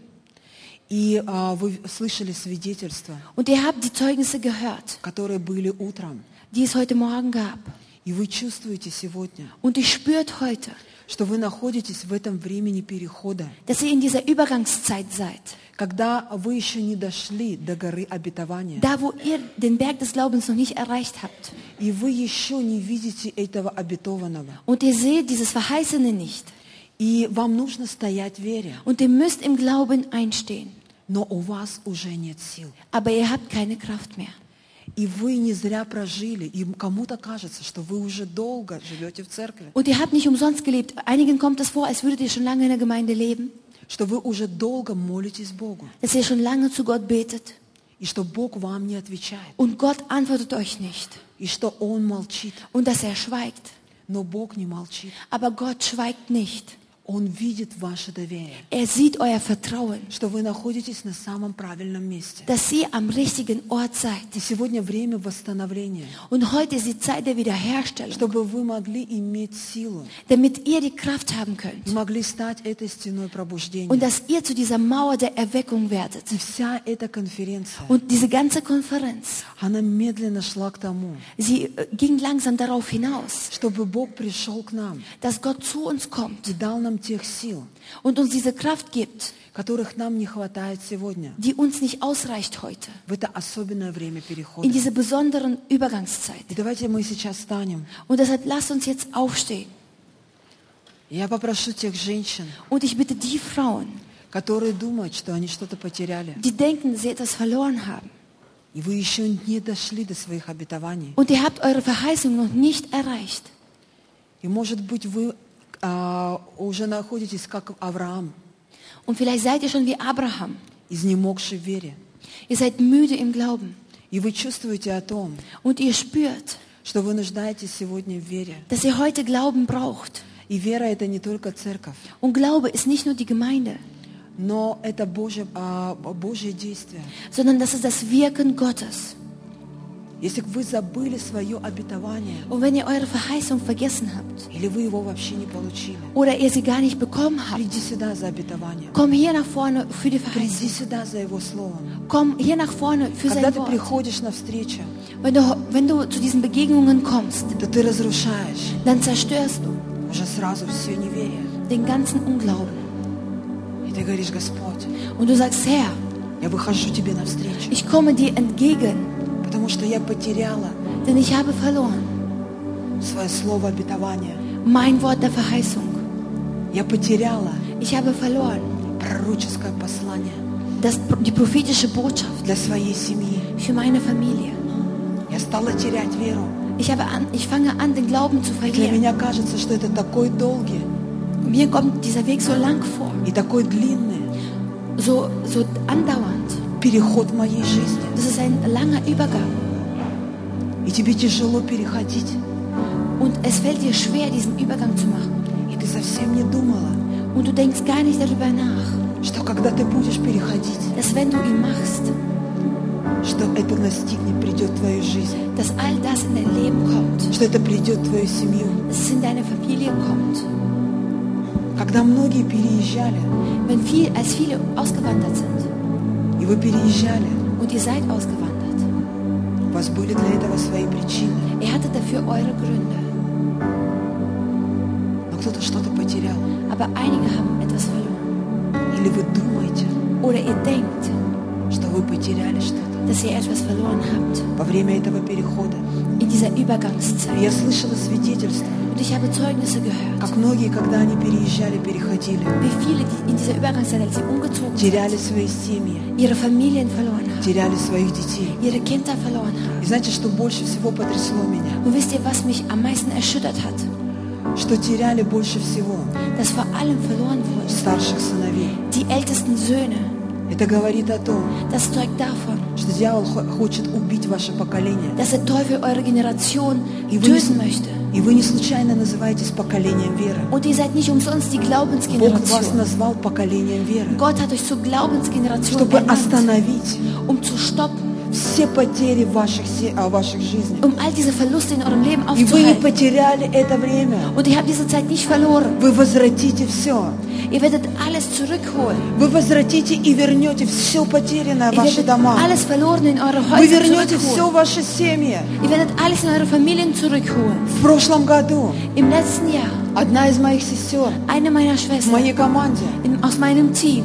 B: И вы слышали свидетельства,
A: Und ihr habt die Zeugnisse gehört,
B: которые были утром.
A: die es heute Morgen gab.
B: И вы чувствуете сегодня,
A: Und ihr spürt heute,
B: что вы находитесь в этом времени перехода,
A: dass ihr in dieser Übergangszeit seid.
B: когда вы еще не дошли до горы обетования,
A: Da, wo ihr den Berg des Glaubens noch nicht erreicht habt.
B: и вы еще не видите этого обетованного.
A: Und ihr seht dieses Verheißene nicht.
B: И вам нужно стоять в вере,
A: Und ihr müsst im Glauben einstehen.
B: но у вас уже нет сил.
A: Aber ihr habt keine Kraft mehr.
B: И вы не зря прожили, и кому-то кажется, что вы уже долго живете в церкви,
A: Und ihr habt nicht umsonst gelebt. Einigen kommt es vor, als würdet ihr schon lange in der Gemeinde leben,
B: что вы уже долго молитесь Богу,
A: dass ihr schon lange zu Gott betet.
B: и что Бог вам не отвечает,
A: Und Gott antwortet euch nicht.
B: и что Он молчит.
A: Und dass er schweigt.
B: Но Бог не молчит.
A: Aber Gott schweigt nicht.
B: Он видит ваше доверие,
A: Er sieht euer Vertrauen,
B: что вы находитесь на самом правильном месте.
A: dass ihr am richtigen Ort seid.
B: И сегодня время восстановления,
A: Und heute ist die Zeit der Wiederherstellung,
B: чтобы вы могли иметь силу,
A: damit ihr die Kraft haben könnt
B: и могли стать этой стеной
A: und
B: пробуждения.
A: dass ihr zu dieser Mauer der Erweckung werdet.
B: И вся эта конференция,
A: Und diese ganze Konferenz,
B: она медленно шла к тому,
A: sie ging langsam darauf hinaus,
B: чтобы Бог пришел к нам
A: dass Gott zu uns kommt
B: и дал нам нам тех сил,
A: und uns diese Kraft gibt,
B: которых нам не хватает сегодня,
A: die uns nicht ausreicht heute,
B: в это особенное время
A: in
B: перехода.
A: diese besonderen Übergangszeit.
B: И давайте мы сейчас встанем.
A: Und deshalb lasst uns jetzt aufstehen.
B: Я попрошу тех женщин,
A: Und ich bitte die Frauen,
B: которые думают, что они что-то потеряли,
A: die denken, dass sie etwas verloren haben.
B: и вы еще не дошли до своих обетований.
A: Und ihr habt eure Verheißung noch nicht erreicht.
B: И, может быть, вы уже находитесь, как Авраам,
A: Und vielleicht seid ihr schon wie Abraham.
B: изнемогший в вере.
A: Ihr seid müde im Glauben.
B: И вы чувствуете о том,
A: Und ihr spürt,
B: что вы нуждаетесь сегодня в вере.
A: dass ihr heute Glauben braucht.
B: И вера – это не только церковь,
A: Und Glaube ist nicht nur die Gemeinde,
B: но это Божье действие.
A: sondern das ist das Wirken Gottes.
B: Если вы забыли свое обетование,
A: Und wenn ihr eure Verheißung vergessen habt
B: или вы его вообще не получили,
A: oder ihr sie gar nicht bekommen habt,
B: приди сюда за обетование.
A: komm hier nach vorne für die
B: Приди
A: Verheißung.
B: сюда за Его Словом.
A: Komm hier nach vorne für
B: Когда
A: sein
B: ты
A: Wort.
B: приходишь на встречу,
A: Wenn du zu diesen Begegnungen kommst,
B: то ты разрушаешь
A: dann zerstörst du
B: уже сразу все неверие.
A: den ganzen Unglauben.
B: И ты говоришь: Господь,
A: Und du sagst, Herr,
B: я выхожу тебе навстречу,
A: ich komme dir entgegen,
B: потому что я потеряла
A: denn ich habe verloren
B: свое слово обетования.
A: mein Wort der Verheißung.
B: Я потеряла
A: Ich habe verloren
B: пророческое послание
A: die prophetische Botschaft
B: для своей семьи.
A: für meine Familie.
B: Я стала терять веру.
A: Ich fange an, den Glauben zu
B: Для
A: verlieren.
B: меня кажется, что это такой долгий
A: Mir kommt dieser Weg so lang vor,
B: и такой длинный
A: so andauernd.
B: переход в моей жизни.
A: Das ist ein langer Übergang.
B: И тебе тяжело переходить.
A: Und es fällt dir schwer, diesen Übergang zu machen.
B: И ты совсем не думала,
A: Und du denkst gar nicht darüber nach,
B: что когда ты будешь переходить,
A: dass wenn du ihn machst,
B: что это настигнет, придет в твою жизнь,
A: dass all das in dein Leben kommt,
B: что это придет в твою семью.
A: dass es in deine Familie kommt.
B: Когда многие переезжали,
A: Als viele ausgewandert sind
B: и вы переезжали,
A: und ihr seid ausgewandert,
B: у вас были для этого свои причины,
A: ihr hattet dafür eure Gründe,
B: но кто-то что-то потерял.
A: aber einige haben etwas verloren.
B: Или вы думаете,
A: Oder ihr denkt,
B: что вы потеряли что-то
A: dass ihr etwas verloren habt
B: во время этого перехода.
A: in dieser
B: И
A: Übergangszeit.
B: я слышала свидетельства,
A: Und ich habe Zeugnisse gehört,
B: как многие, когда они переезжали, переходили,
A: wie viele die in dieser Übergangszeit, als sie umgezogen
B: теряли
A: sind,
B: свои семьи,
A: ihre Familien verloren haben,
B: теряли своих детей.
A: ihre Kinder verloren haben.
B: И знаете, что больше всего потрясло меня?
A: Und wisst ihr, was mich am meisten erschüttert hat?
B: Что теряли больше всего
A: Dass vor allem verloren wurden
B: старших сыновей.
A: die ältesten Söhne.
B: Это говорит о том,
A: Das zeugt davon,
B: что дьявол хочет убить ваше поколение.
A: dass der Teufel eure Generation
B: И
A: töten möchte.
B: вы не случайно называетесь поколением веры.
A: Und ihr seid nicht umsonst die
B: Бог вас
A: Glaubensgeneration.
B: назвал поколением веры,
A: Gott hat euch zur Glaubensgeneration
B: чтобы
A: ernannt,
B: остановить
A: um zu stoppen,
B: все потери в ваших жизнях.
A: um all diese Verluste in eurem Leben
B: И вы не
A: aufzuhalten.
B: потеряли это время.
A: Und ihr habt diese Zeit nicht verloren.
B: Вы возвратите все.
A: Ihr werdet alles zurückholen.
B: Вы возвратите и вернете все потерянное в
A: Ihr
B: ваши
A: werdet
B: дома.
A: alles Verlorene in eure
B: Вы
A: Häuser
B: вернете все
A: zurückholen.
B: в ваши семьи.
A: Ihr werdet alles in eure Familien zurückholen.
B: В прошлом году
A: Im letzten Jahr,
B: одна из моих сестер
A: eine meiner
B: в
A: Schwestern
B: моей команде,
A: aus meinem Team,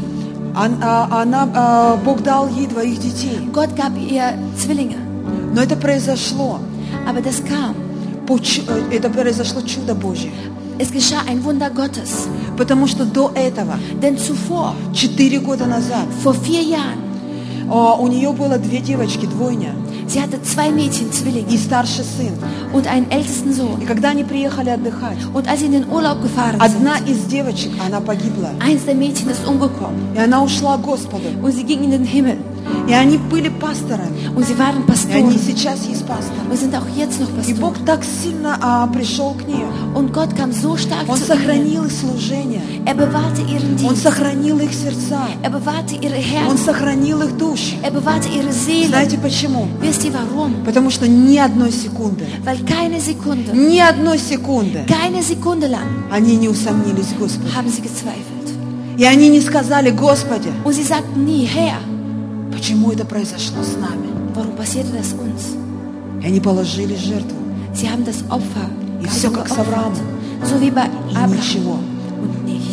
B: Бог дал ей 2 детей.
A: Gott gab ihr Zwillinge.
B: Но это произошло.
A: Aber das kam.
B: Это произошло чудо Божье.
A: Es geschah ein Wunder Gottes.
B: Потому что до этого,
A: Denn zuvor,
B: 4 года назад,
A: vor 4 Jahren,
B: у нее было 2 девочки, двойня,
A: sie hatte 2 Mädchen, Zwillinge
B: и старший сын.
A: und einen ältesten
B: И
A: Sohn.
B: когда они приехали отдыхать,
A: Und als sie in den Urlaub gefahren
B: одна
A: sind,
B: из девочек, она погибла.
A: eins der Mädchen ist umgekommen
B: И она ушла к Господу.
A: und sie ging in den Himmel.
B: И они были пасторами.
A: Und sie waren
B: И они
A: Pastoren
B: сейчас есть пасторы.
A: und sind auch jetzt noch
B: И Бог
A: Pastoren.
B: так сильно пришел к ним.
A: Und Gott kam so stark
B: Он
A: zu ihnen.
B: сохранил их служение.
A: Er bewahrte ihren
B: Он
A: Dienst.
B: сохранил их сердца.
A: Er bewahrte ihre
B: Он
A: Herzen.
B: сохранил их души.
A: Er bewahrte ihre Seelen.
B: Знаете почему?
A: Wisst ihr warum?
B: Потому что ни одной секунды,
A: Weil keine Sekunde
B: Keine Sekunde
A: lang
B: они не усомнились в Господе.
A: haben sie gezweifelt.
B: И они не сказали: Господи,
A: Und sie sagten nie, Herr,
B: почему это произошло с нами?
A: warum passierte das uns?
B: И они положили жертву.
A: Sie haben das Opfer
B: И все как с Авраамом.
A: so wie bei
B: И
A: Abraham
B: ничего.
A: und nichts.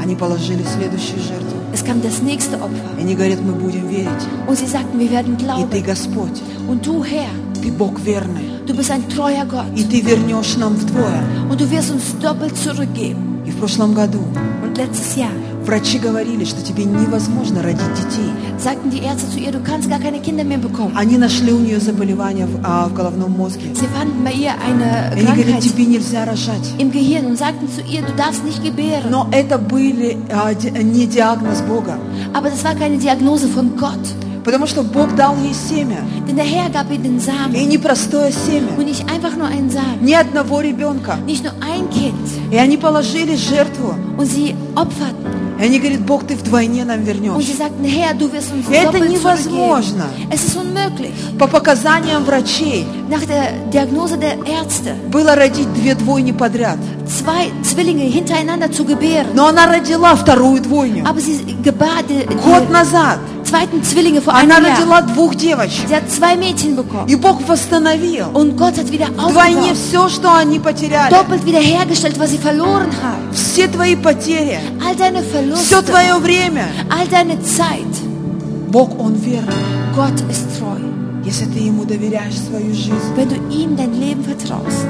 B: Они положили следующую жертву.
A: Es kam das nächste Opfer.
B: И они говорят, мы будем верить.
A: Und sie sagten, wir werden
B: И Ты,
A: glauben.
B: Господь,
A: Und du, Herr,
B: Ты Бог верный.
A: du bist ein treuer Gott.
B: И Ты вернешь нам вдвое.
A: Und du wirst uns doppelt zurückgeben.
B: И в прошлом году
A: Und letztes Jahr
B: врачи говорили, что тебе невозможно родить детей.
A: sagten die Ärzte zu ihr, du kannst gar keine Kinder mehr bekommen.
B: Они нашли у нее заболевание в головном мозге.
A: Sie fanden bei ihr eine
B: И они говорят,
A: Krankheit
B: тебе нельзя рожать.
A: im Gehirn und sagten zu ihr, du darfst nicht gebären.
B: Но это были не диагноз Бога.
A: Aber das war keine Diagnose von Gott.
B: Потому что Бог дал ей семя.
A: Denn der Herr gab ihr den
B: И
A: Samen.
B: не простое семя.
A: Und nicht einfach nur einen Samen.
B: Ни одного ребенка.
A: Nicht nur ein Kind.
B: И они положили жертву.
A: Und sie opferten.
B: И они говорят, Бог, Ты вдвойне нам
A: Und
B: вернешь.
A: sie sagten, Herr, du wirst uns
B: Это
A: doppelt
B: невозможно.
A: zurückgeben. Es ist unmöglich.
B: По показаниям врачей
A: Nach der Diagnose der Ärzte,
B: было родить 2 двойни подряд.
A: 2 Zwillinge hintereinander zu gebären.
B: Но она родила вторую двойню.
A: Aber sie gebar die
B: Год назад
A: zweiten Zwillinge vor
B: она
A: einem Jahr.
B: родила 2 девочек.
A: Sie hat 2 Mädchen bekommen.
B: И Бог восстановил
A: Und Gott hat wieder
B: вдвойне
A: aufgebaut.
B: все, что они потеряли.
A: Doppelt wiederhergestellt, was sie verloren haben.
B: Все твои потери,
A: All deine
B: все
A: Verluste,
B: твое время.
A: all deine Zeit.
B: Bог, Он верный.
A: Gott ist treu.
B: Если ты Ему доверяешь свою жизнь,
A: Wenn du ihm dein Leben vertraust,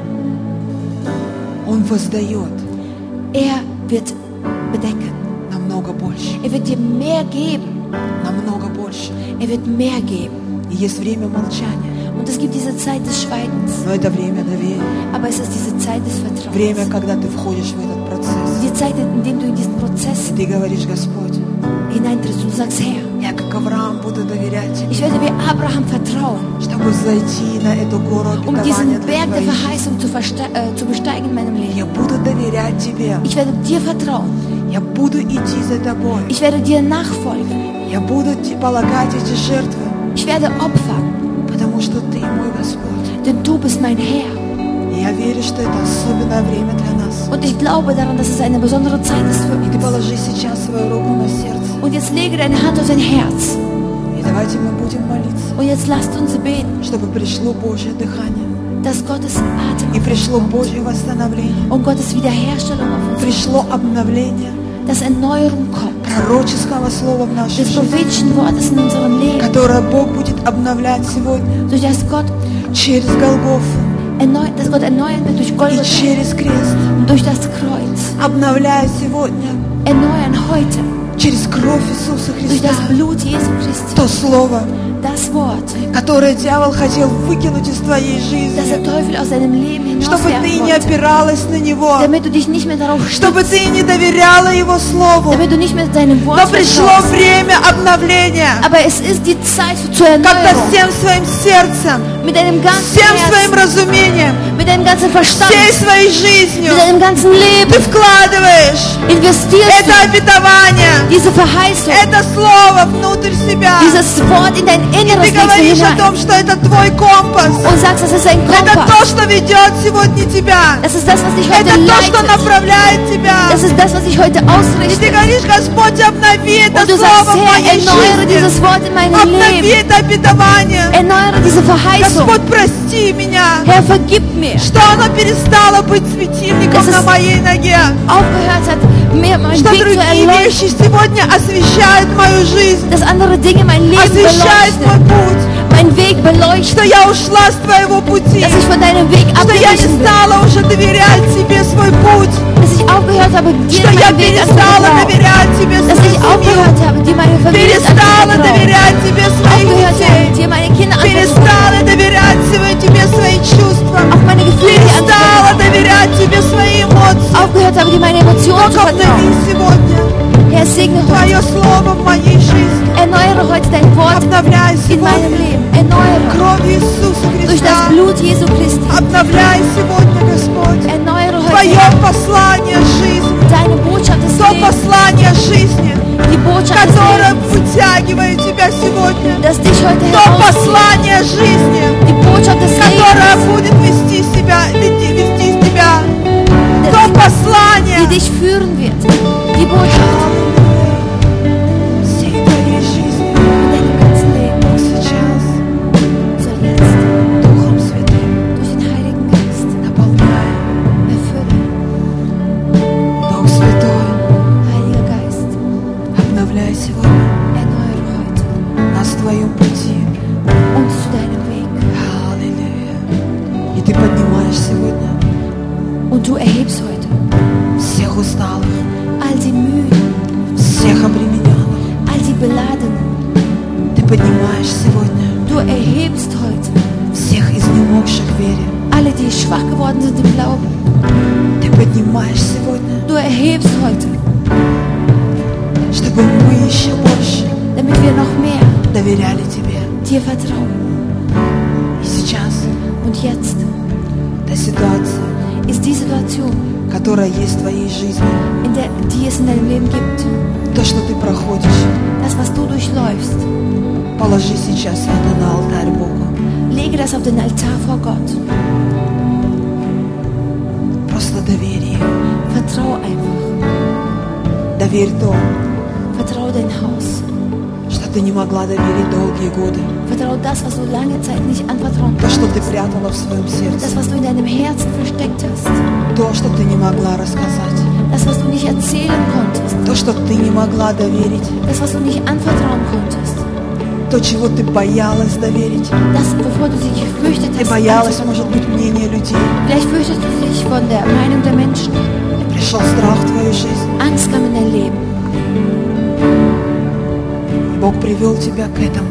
B: Он воздает
A: er wird bedecken.
B: намного больше.
A: Er wird dir mehr geben.
B: Намного больше.
A: Er wird mehr geben.
B: И есть время молчания.
A: Und es gibt diese Zeit des Schweigens.
B: Но это время доверия.
A: Aber es ist diese Zeit des Vertrauens.
B: Время, когда ты входишь в этот процесс.
A: Die Zeit, in der du in diesen Prozess
B: Ты говоришь, Господь,
A: hineintrittst und du sagst, Herr,
B: я как Авраам буду доверять Тебе,
A: ich werde wie Abraham vertrauen,
B: чтобы зайти на эту гору
A: um
B: обетования
A: diesen
B: для
A: Berg der
B: Твоей жизни.
A: Verheißung zu besteigen in meinem Leben.
B: Я буду доверять Тебе.
A: Ich werde dir vertrauen.
B: Я буду идти за Тобой.
A: Ich werde dir nachfolgen.
B: Я буду полагать эти жертвы,
A: Ich werde opfern,
B: потому что Ты мой Господь.
A: denn du bist mein Herr.
B: И я верю, что это особенное время для нас.
A: Und ich glaube daran, dass es eine besondere Zeit ist für
B: И Ты
A: uns.
B: положи сейчас свою руку на сердце.
A: Und jetzt lege deine Hand auf dein Herz.
B: И давайте мы будем молиться,
A: Und jetzt lasst uns beten,
B: чтобы пришло Божье дыхание.
A: dass Gottes Atem
B: И
A: auf uns
B: пришло
A: kommt.
B: Божье восстановление.
A: Und Gottes Wiederherstellung auf uns.
B: Пришло обновление
A: Dass Erneuerung kommt.
B: пророческого слова в нашей
A: Des
B: жизни,
A: prophetischen Wortes in unserem Leben.
B: которое Бог будет обновлять сегодня
A: Durch das Gott
B: через Голгофу
A: dass Gott erneuern wird durch
B: и
A: Golgatha
B: через крест.
A: und durch das Kreuz.
B: Обновляя сегодня
A: Erneuern heute
B: через кровь Иисуса
A: durch
B: Христа.
A: das Blut Jesu Christi.
B: То слово,
A: Das Wort,
B: которое дьявол хотел выкинуть из твоей
A: das der
B: жизни,
A: Teufel aus deinem Leben
B: чтобы ты
A: hinauswerfen
B: не
A: wollte.
B: опиралась на него,
A: Damit du dich nicht mehr darauf
B: чтобы
A: stützt.
B: ты не доверяла его слову.
A: Damit du nicht mehr deinem Wort
B: Но пришло
A: vertraust.
B: время обновления,
A: Aber es ist die Zeit zur
B: когда
A: Erneuerung.
B: всем своим сердцем,
A: Mit deinem ganzen
B: всем своим
A: Herzen,
B: разумением,
A: mit deinem ganzen Verstand,
B: всей своей жизнью
A: mit deinem ganzen
B: ты
A: Leben
B: вкладываешь
A: investierst
B: это
A: du
B: обетование,
A: diese Verheißung,
B: это слово внутрь себя.
A: dieses Wort in dein Inneres
B: Ты
A: legst du
B: говоришь о
A: hinein
B: том, что это твой компас.
A: und sagst, das ist ein
B: Это то,
A: Kompass.
B: что ведет сегодня тебя.
A: Das ist das, was dich heute
B: Это то, что
A: leitet.
B: направляет тебя.
A: Das ist das, was dich heute
B: И ты
A: ausrichtet.
B: говоришь, Господь, обнови это
A: Und du
B: слово
A: sagst,
B: в
A: Herr,
B: моей
A: erneuere
B: жизни.
A: dieses Wort in meinem
B: Обнови
A: Leben.
B: это обетование.
A: Erneuere diese Verheißung.
B: Господь, прости меня,
A: Herr, vergib mir,
B: что оно перестало быть светильником
A: Das ist-
B: на моей ноге.
A: aufgehört hat, mir meinen
B: Что
A: Weg zu
B: другие
A: erleuchten.
B: вещи сегодня освещают мою жизнь,
A: Dass andere Dinge mein Leben
B: освещают мой
A: beleuchten.
B: путь.
A: Mein Weg beleuchten.
B: Что я ушла с твоего пути.
A: Dass ich von deinem Weg
B: Что я не
A: abgewichen bin.
B: стала уже доверять тебе свой путь.
A: Dass ich aufgehört habe, dir
B: Что я
A: meinen Weg
B: перестала
A: anzuvertrauen.
B: доверять тебе
A: Dass
B: свою
A: ich
B: семью.
A: aufgehört habe, dir meine Familie
B: Перестала
A: anzuvertrauen.
B: доверять тебе своих
A: Aufgehört
B: детей.
A: habe, dir meine Kinder anzuvertrauen.
B: Перестала доверять тебе свои чувства.
A: Auch meine Gefühle dir
B: Перестала
A: anzuvertrauen.
B: доверять тебе свои эмоции.
A: Aufgehört habe, dir meine Emotionen zu
B: Бог,
A: vertrauen.
B: обнови сегодня
A: Herr, segne heute.
B: Твое слово в моей жизни.
A: Erneuere heute dein Wort
B: Обновляй
A: in meinem
B: сегодня
A: Leben. Erneuere
B: кровью Иисуса
A: durch das
B: Христа.
A: Blut Jesu Christi.
B: Обновляй сегодня, Господь,
A: Erneuere heute
B: Твое послание жизни.
A: deine Botschaft des
B: То
A: Lebens.
B: послание жизни,
A: Die Botschaft des
B: которое
A: Lebens,
B: вытягивает тебя сегодня.
A: das dich heute
B: То
A: herauszieht.
B: послание жизни,
A: Die Botschaft des
B: которое
A: Lebens,
B: будет вести тебя. То
A: die
B: послание
A: dich führen wird. Die Botschaft
B: всей твоей жизни
A: in deinem ganzen Leben
B: сейчас
A: soll jetzt
B: Духом Святым
A: durch den Heiligen Geist
B: наполняй.
A: erfüllen.
B: Дух Святой,
A: Und du erhebst heute
B: всех усталых,
A: all die Müden,
B: всех обремененных.
A: all die Beladenen.
B: Ты поднимаешь сегодня
A: Du erhebst heute
B: всех изнемогших в вере.
A: alle, die schwach geworden sind im Glauben.
B: Ты поднимаешь сегодня,
A: Du erhebst heute,
B: чтобы мы еще больше
A: damit wir noch mehr
B: доверяли Тебе.
A: dir vertrauen.
B: И сейчас
A: Und jetzt
B: та ситуация,
A: ist die Situation,
B: которая есть в Твоей жизни,
A: die es in deinem Leben gibt,
B: то, что Ты проходишь,
A: das, was du durchläufst,
B: положи сейчас это на алтарь Богу.
A: lege das auf den Altar vor Gott.
B: Просто доверь Ему.
A: Vertrau einfach.
B: Доверь то,
A: Vertrau dein Haus.
B: что Ты не могла доверить долгие годы.
A: Vertrau das, was du lange Zeit nicht anvertrauen
B: То,
A: kannst.
B: что Ты прятала в своем сердце.
A: Das, was du in deinem Herzen versteckt hast.
B: То, что Ты не могла рассказать.
A: Das, was du nicht erzählen konntest.
B: То, что Ты не могла доверить.
A: Das, was du nicht anvertrauen konntest.
B: То, чего Ты боялась доверить.
A: Das, wovor du dich gefürchtet
B: Ты
A: hast.
B: боялась, может
A: anzuvertrauen.
B: быть, мнения людей.
A: Vielleicht fürchtest du dich von der Meinung der Menschen.
B: Пришел страх в твою жизнь.
A: Angst kam in dein Leben.
B: И Бог привел тебя к этому,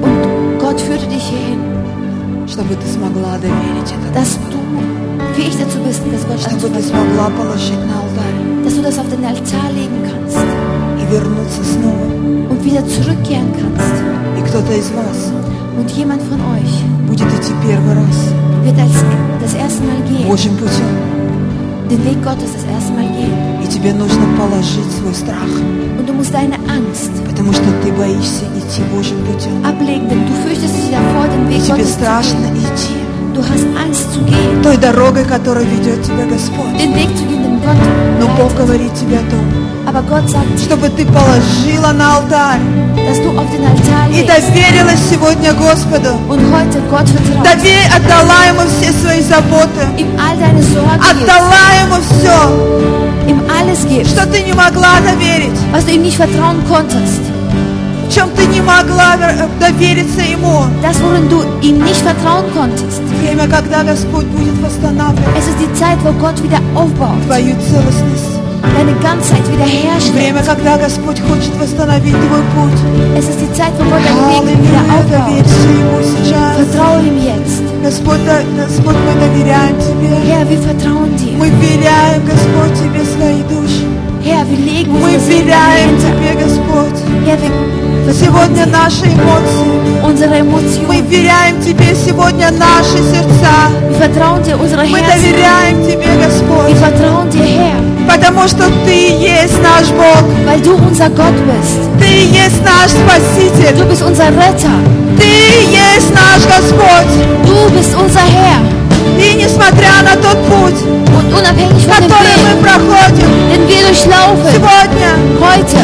A: Und Gott führte dich hierhin,
B: чтобы ты смогла доверить это.
A: dass du fähig dazu bist, das Gott
B: Чтобы ты
A: anzuvertrauen.
B: смогла положить на алтарь
A: Dass du das auf den Altar legen kannst
B: и вернуться снова.
A: und wieder zurückkehren kannst.
B: И кто-то из вас
A: Und jemand von euch
B: будет идти первый раз
A: wird das erste Mal gehen,
B: Божьим путем.
A: den Weg Gottes das erste Mal gehen.
B: И тебе нужно положить свой страх,
A: Und du musst deine Angst
B: потому что ты боишься идти Божьим путем.
A: ablegen, denn du fürchtest dich davor, den
B: И
A: Weg
B: тебе
A: Gottes zu
B: страшно
A: gehen.
B: идти
A: Du hast Angst zu gehen,
B: той дорогой, которой ведет тебя Господь.
A: den Weg zu gehen, den Gott
B: Но Бог
A: leitet.
B: говорит тебе о том,
A: Aber Gott sagt,
B: чтобы ты положила на алтарь
A: dass du auf den Altar
B: и
A: legst
B: доверилась сегодня Господу.
A: und heute Gott vertraust,
B: Отдала Ему все свои заботы.
A: ihm all deine Sorgen gibst,
B: Отдала Ему все,
A: ihm alles gibst,
B: что ты не могла доверить,
A: was du ihm nicht vertrauen konntest.
B: в чем ты не могла довериться Ему.
A: Das, worin du ihm nicht vertrauen konntest.
B: Время, когда Господь будет восстанавливать
A: Es ist die Zeit, wo Gott wieder aufbaut,
B: твою целостность.
A: deine Ganzheit wieder
B: Время,
A: herstellt.
B: когда Господь хочет восстановить твой путь.
A: Es ist die Zeit, wo Gott deinen Weg wieder
B: Аллилуйя,
A: aufbaut.
B: доверься Ему сейчас.
A: Vertraue ihm jetzt.
B: Господь, мы доверяем Тебе.
A: Herr, wir vertrauen dir.
B: Мы вверяем, Господь, Тебе свои души.
A: Herr, wir legen
B: Мы
A: unsere Seele
B: вверяем
A: dahinter.
B: Тебе, Господь,
A: Herr, wir vertrauen
B: сегодня
A: dir.
B: наши эмоции.
A: Unsere
B: Мы
A: Emotionen.
B: вверяем Тебе сегодня наши сердца.
A: Wir vertrauen dir unsere
B: Мы
A: Herzen.
B: доверяем Тебе,
A: Wir
B: Господь,
A: vertrauen dir, Herr,
B: потому что Ты есть наш Бог.
A: weil du unser Gott bist.
B: Ты есть наш Спаситель.
A: Du bist unser Retter.
B: Ты есть наш Господь.
A: Du bist unser Herr.
B: И несмотря на тот путь,
A: Und unabhängig von dem
B: который мы
A: Weg,
B: проходим
A: den wir durchlaufen,
B: сегодня,
A: heute,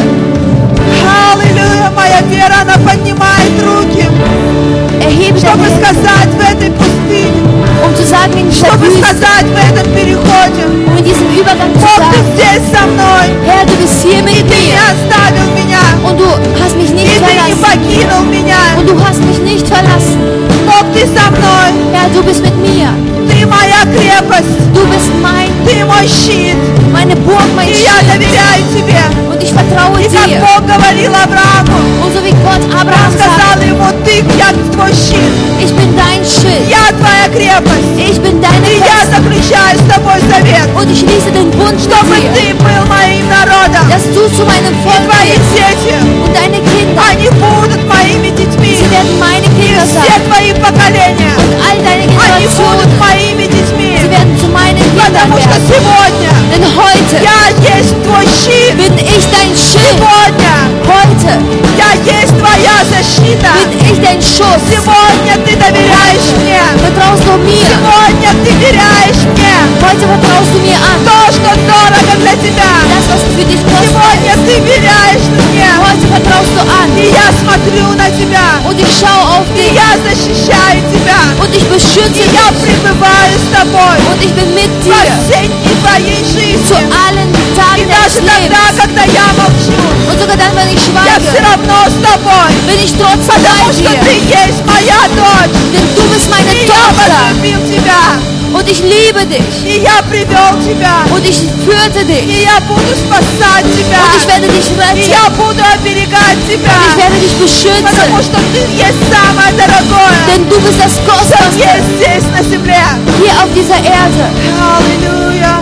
B: аллилуйя, моя вера, она поднимает руки,
A: erhebe deine
B: чтобы
A: Hände,
B: сказать в этой пустыне,
A: um zu sagen in dieser
B: чтобы
A: Wüste,
B: сказать в этом переходе,
A: um in diesem Übergang zu
B: Бог, Ты
A: sagen,
B: здесь со мной,
A: Herr, du bist hier
B: и
A: mit
B: Ты не
A: mir
B: оставил меня,
A: und du hast mich
B: и
A: nicht
B: Ты не
A: verlassen
B: покинул меня.
A: und du hast mich nicht verlassen.
B: Бог, Ты со мной,
A: Herr, du bist mit mir.
B: Ты моя крепость,
A: Du bist
B: Ты мой щит,
A: meine Burg, mein
B: и я
A: Schild
B: доверяю Тебе.
A: und ich vertraue
B: И как
A: dir.
B: Бог говорил Аврааму,
A: Und so wie Gott Abraham
B: сказал
A: sagt,
B: ему, я твой щит,
A: ich bin dein Schild,
B: я твоя крепость,
A: ich bin deine
B: и я
A: Feste
B: заключаю с тобой завет,
A: und ich schließe den Bund
B: чтобы
A: mit dir,
B: ты был моим народом,
A: dass du zu meinem
B: и
A: Volk
B: твои
A: bist
B: дети,
A: und deine Kinder,
B: они будут моими детьми,
A: sie werden meine
B: и
A: Kinder
B: все
A: sein
B: твои поколения,
A: und all deine
B: они будут
A: Generationen,
B: моими детьми,
A: sie werden zu meinen Kindern
B: потому что
A: werden.
B: сегодня
A: Denn heute
B: я есть твой щит,
A: bin ich dein Schild,
B: сегодня
A: heute
B: я есть твоя защита,
A: bin ich dein Schutz.
B: сегодня ты доверяешь мне,
A: Vertraust du mir?
B: сегодня ты доверяешь мне
A: Heute vertraust du mir an.
B: то, что дорого для тебя,
A: Das, was für dich kostet,
B: сегодня ты доверяешь мне,
A: heute vertraust du an.
B: и я смотрю на тебя,
A: Und ich schaue auf
B: и
A: dich
B: я защищаю тебя,
A: und ich beschütze
B: и я
A: dich
B: пребываю с тобой
A: und ich bin mit
B: во
A: dir
B: все дни твоей
A: zu
B: жизни,
A: allen
B: и
A: Tagen deines
B: даже тогда,
A: Lebens.
B: когда я молчу,
A: Und sogar dann, wenn ich
B: я все
A: schweige,
B: равно с тобой,
A: bin ich trotzdem
B: потому
A: bei
B: что
A: dir.
B: ты есть моя дочь,
A: Denn du bist meine
B: и я
A: Tochter
B: возлюбил тебя,
A: und Und ich liebe dich.
B: И я привел тебя.
A: Und ich führte dich.
B: И я буду спасать тебя.
A: Und ich werde dich
B: И
A: retten.
B: я буду оберегать тебя.
A: Und ich werde dich beschützen.
B: Потому что ты есть самое дорогое,
A: Denn du bist das
B: что
A: Kostbarste
B: есть здесь на земле.
A: hier auf dieser Erde.
B: Аллилуйя.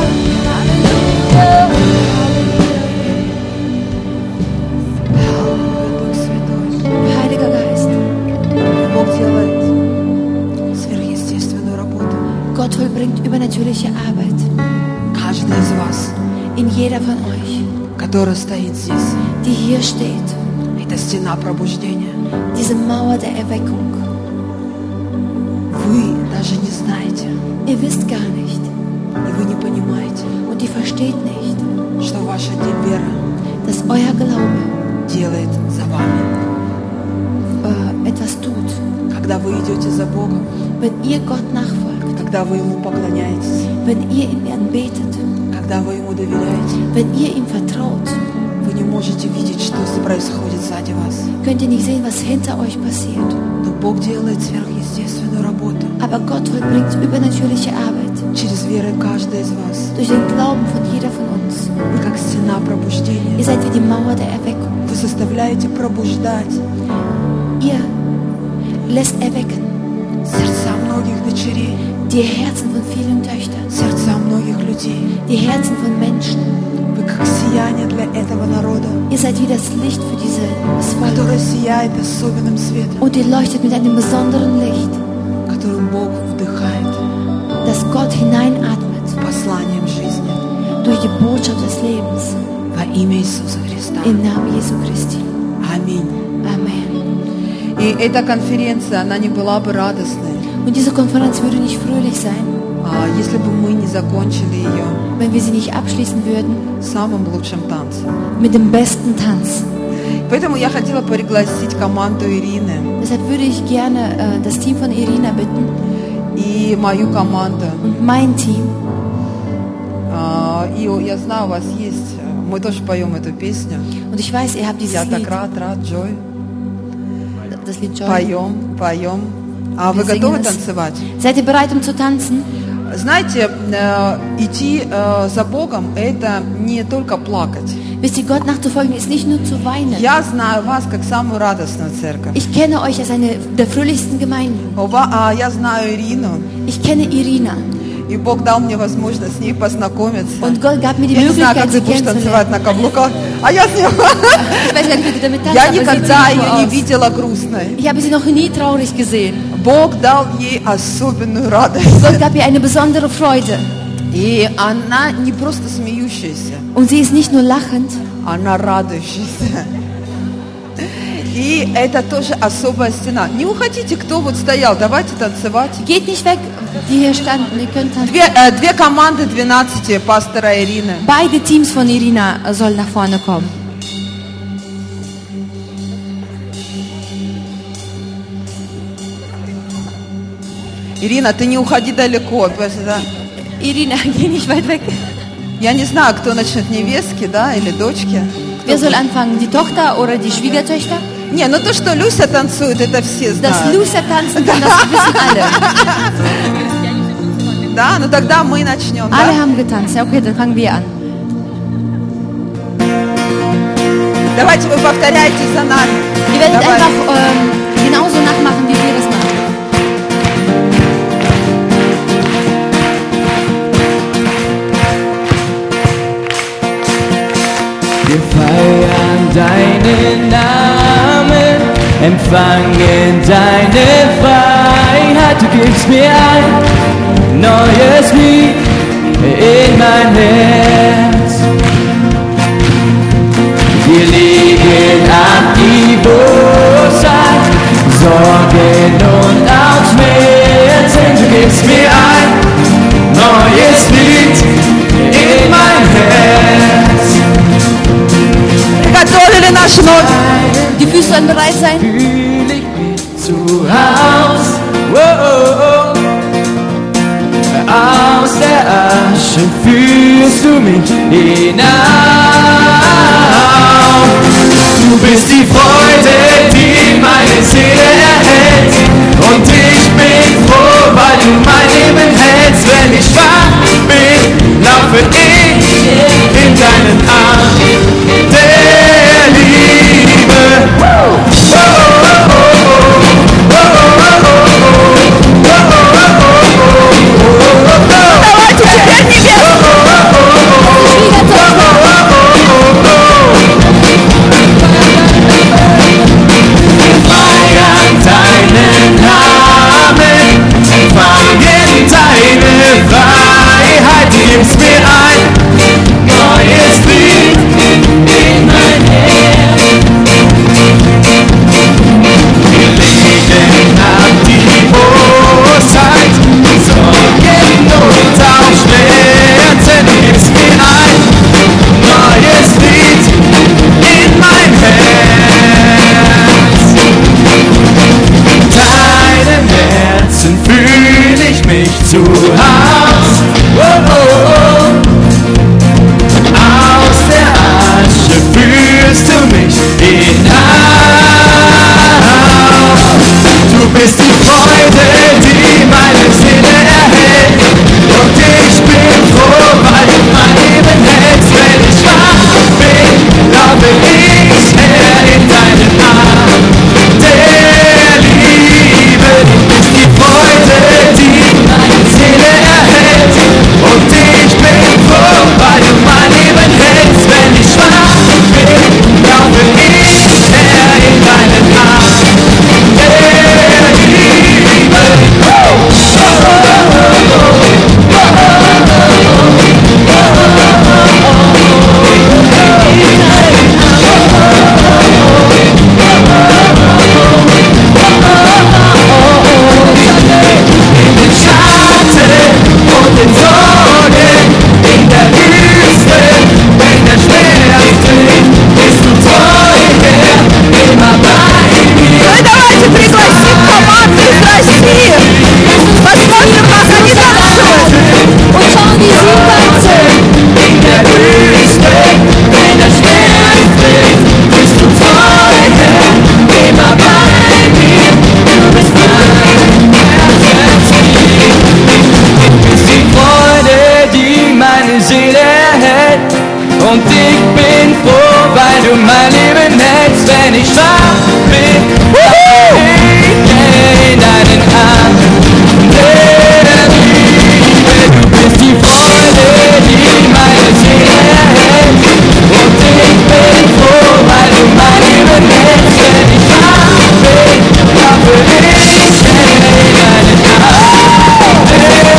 B: Дух Святой.
A: Heiliger Geist,
B: Бог делает сверхъестественную работу.
A: Gott vollbringt übernatürliche Arbeit
B: Каждый из вас,
A: in jeder von euch,
B: который стоит здесь,
A: die hier steht.
B: это стена пробуждения.
A: Diese Mauer der Erweckung.
B: Вы даже не знаете,
A: Ihr wisst gar nicht
B: и вы не понимаете,
A: und ihr versteht nicht,
B: что ваша вера
A: dass euer Glaube
B: делает за вами.
A: etwas tut.
B: Когда вы идете за Богом,
A: Wenn ihr Gott nachfolgt,
B: когда вы Ему поклоняетесь,
A: wenn ihr ihn anbetet,
B: когда вы Ему доверяете,
A: wenn ihr ihm vertraut,
B: вы не можете видеть, что происходит сзади вас.
A: könnt ihr nicht sehen, was hinter euch passiert.
B: Но Бог делает сверхъестественную работу
A: Aber Gott vollbringt übernatürliche Arbeit
B: через веру каждого из вас.
A: durch den Glauben von jeder von uns.
B: Вы как стена пробуждения.
A: Ihr seid wie die Mauer der Erweckung.
B: Вы заставляете пробуждать
A: Ihr lässt erwecken
B: сердца многих дочерей,
A: die Herzen von vielen Töchtern,
B: сердца многих людей.
A: die Herzen von Menschen.
B: Вы как сияние для этого народа,
A: Ihr seid wie das Licht für dieses Volk.
B: которое сияет особенным светом,
A: Und ihr leuchtet mit einem besonderen Licht,
B: которым Бог вдыхает
A: das Gott hineinatmet
B: посланием жизни.
A: durch die Botschaft des Lebens.
B: Во имя Иисуса Христа.
A: Im Namen Jesu Christi.
B: Аминь.
A: Amen.
B: И эта конференция, она не была бы радостной,
A: Und diese Konferenz würde nicht fröhlich sein,
B: если бы мы не закончили ее
A: wenn wir sie nicht abschließen würden
B: самым лучшим танцем.
A: mit dem besten Tanz.
B: Поэтому я хотела пригласить команду Ирины
A: Deshalb würde ich gerne das Team von Irina bitten
B: и мою команду.
A: und mein Team.
B: И я знаю, у вас есть, мы тоже поем эту песню.
A: Und ich weiß, ihr habt dieses
B: Я так
A: Lied,
B: рад, Джой.
A: das Lied Joy.
B: Поем. А вы
A: Wir singen
B: готовы
A: es.
B: танцевать?
A: Seid ihr bereit, um zu tanzen?
B: Знаете, идти за Богом – это не только плакать.
A: Wisst ihr, Gott nachzufolgen ist nicht nur zu weinen.
B: Я знаю вас как самую радостную церковь.
A: Ich kenne euch als eine der fröhlichsten Gemeinden.
B: Я знаю Ирину,
A: Ich kenne Irina.
B: и Бог дал мне возможность с ней познакомиться.
A: Und Gott gab mir die
B: Я не знаю, как
A: Möglichkeit,
B: ты
A: sie
B: будешь танцевать
A: kennenzulernen.
B: на каблуках, а я с ней.
A: Ich weiß gar nicht, wie du damit tanzt,
B: Я
A: aber sie
B: никогда
A: sieht
B: ее
A: so
B: не
A: aus.
B: видела грустной.
A: Ich habe sie noch nie traurig gesehen.
B: Бог дал ей особенную радость.
A: Gott gab ihr eine besondere Freude.
B: И она не просто смеющаяся,
A: Und sie ist nicht nur lachend,
B: она радующаяся. И это тоже особая стена. Не уходите, кто вот стоял, давайте танцевать.
A: geht nicht weg, die hier standen, ihr könnt tanzen.
B: Две команды 12 пастора Ирины.
A: Beide Teams von Irina sollen nach vorne kommen.
B: Ирина, ты не уходи далеко. Да?
A: Irina, geh nicht weit weg.
B: Я не знаю, кто начнет, невестки, да, или дочки.
A: Wer soll anfangen, die Tochter oder die Schwiegertöchter?
B: Не, ну то, что Люся танцует, это все
A: Das
B: знают.
A: Lucia tanzen kann, das wissen alle.
B: Да, ну тогда мы начнем,
A: Alle
B: да?
A: haben getanzt. Ja, okay, dann fangen wir an.
B: Давайте вы повторяйте за нами.
A: Ihr werdet
B: Давай.
A: einfach genauso nachmachen, wie wir das machen.
C: Wir feiern deinen Namen, empfangen deine Freiheit. Du gibst mir ein neues Lied in mein Herz. Wir legen ab die Bosheit, Sorgen und auch Schmerzen. Du gibst mir ein neues Lied in mein Herz.
B: Приготовили наши ноги.
A: Die Füße sollen bereit sein.
C: Fühl ich mich zu Haus. Aus der Asche führst du mich hinauf. Du bist die Freude, die meine Seele erhält. Und ich bin froh, weil du mein Leben hältst. Wenn ich du hast. Oh, oh, oh. Aus der Asche führst du mich hinaus. Du bist die Freude, die meine Seele erhält. Und ich bin froh, weil du mein Leben hältst. Wenn ich schwach bin, glaube ich, Herr, in deinen Arm der Liebe. Du bist die Freude, die meine Seele erhält. Und ich bin froh, weil du mein Leben hältst. Wenn ich schwach bin, glaube ich, Herr, in deinen Arm der Liebe. Und ich bin froh, weil du mein Leben hältst, wenn ich schwach bin. Ich in deinen Arm der Liebe. Du bist die Freude, die meine Seele erhält. Und ich bin froh, weil du mein Leben hältst, wenn ich schwach bin. Glaube ich in deinen Arm der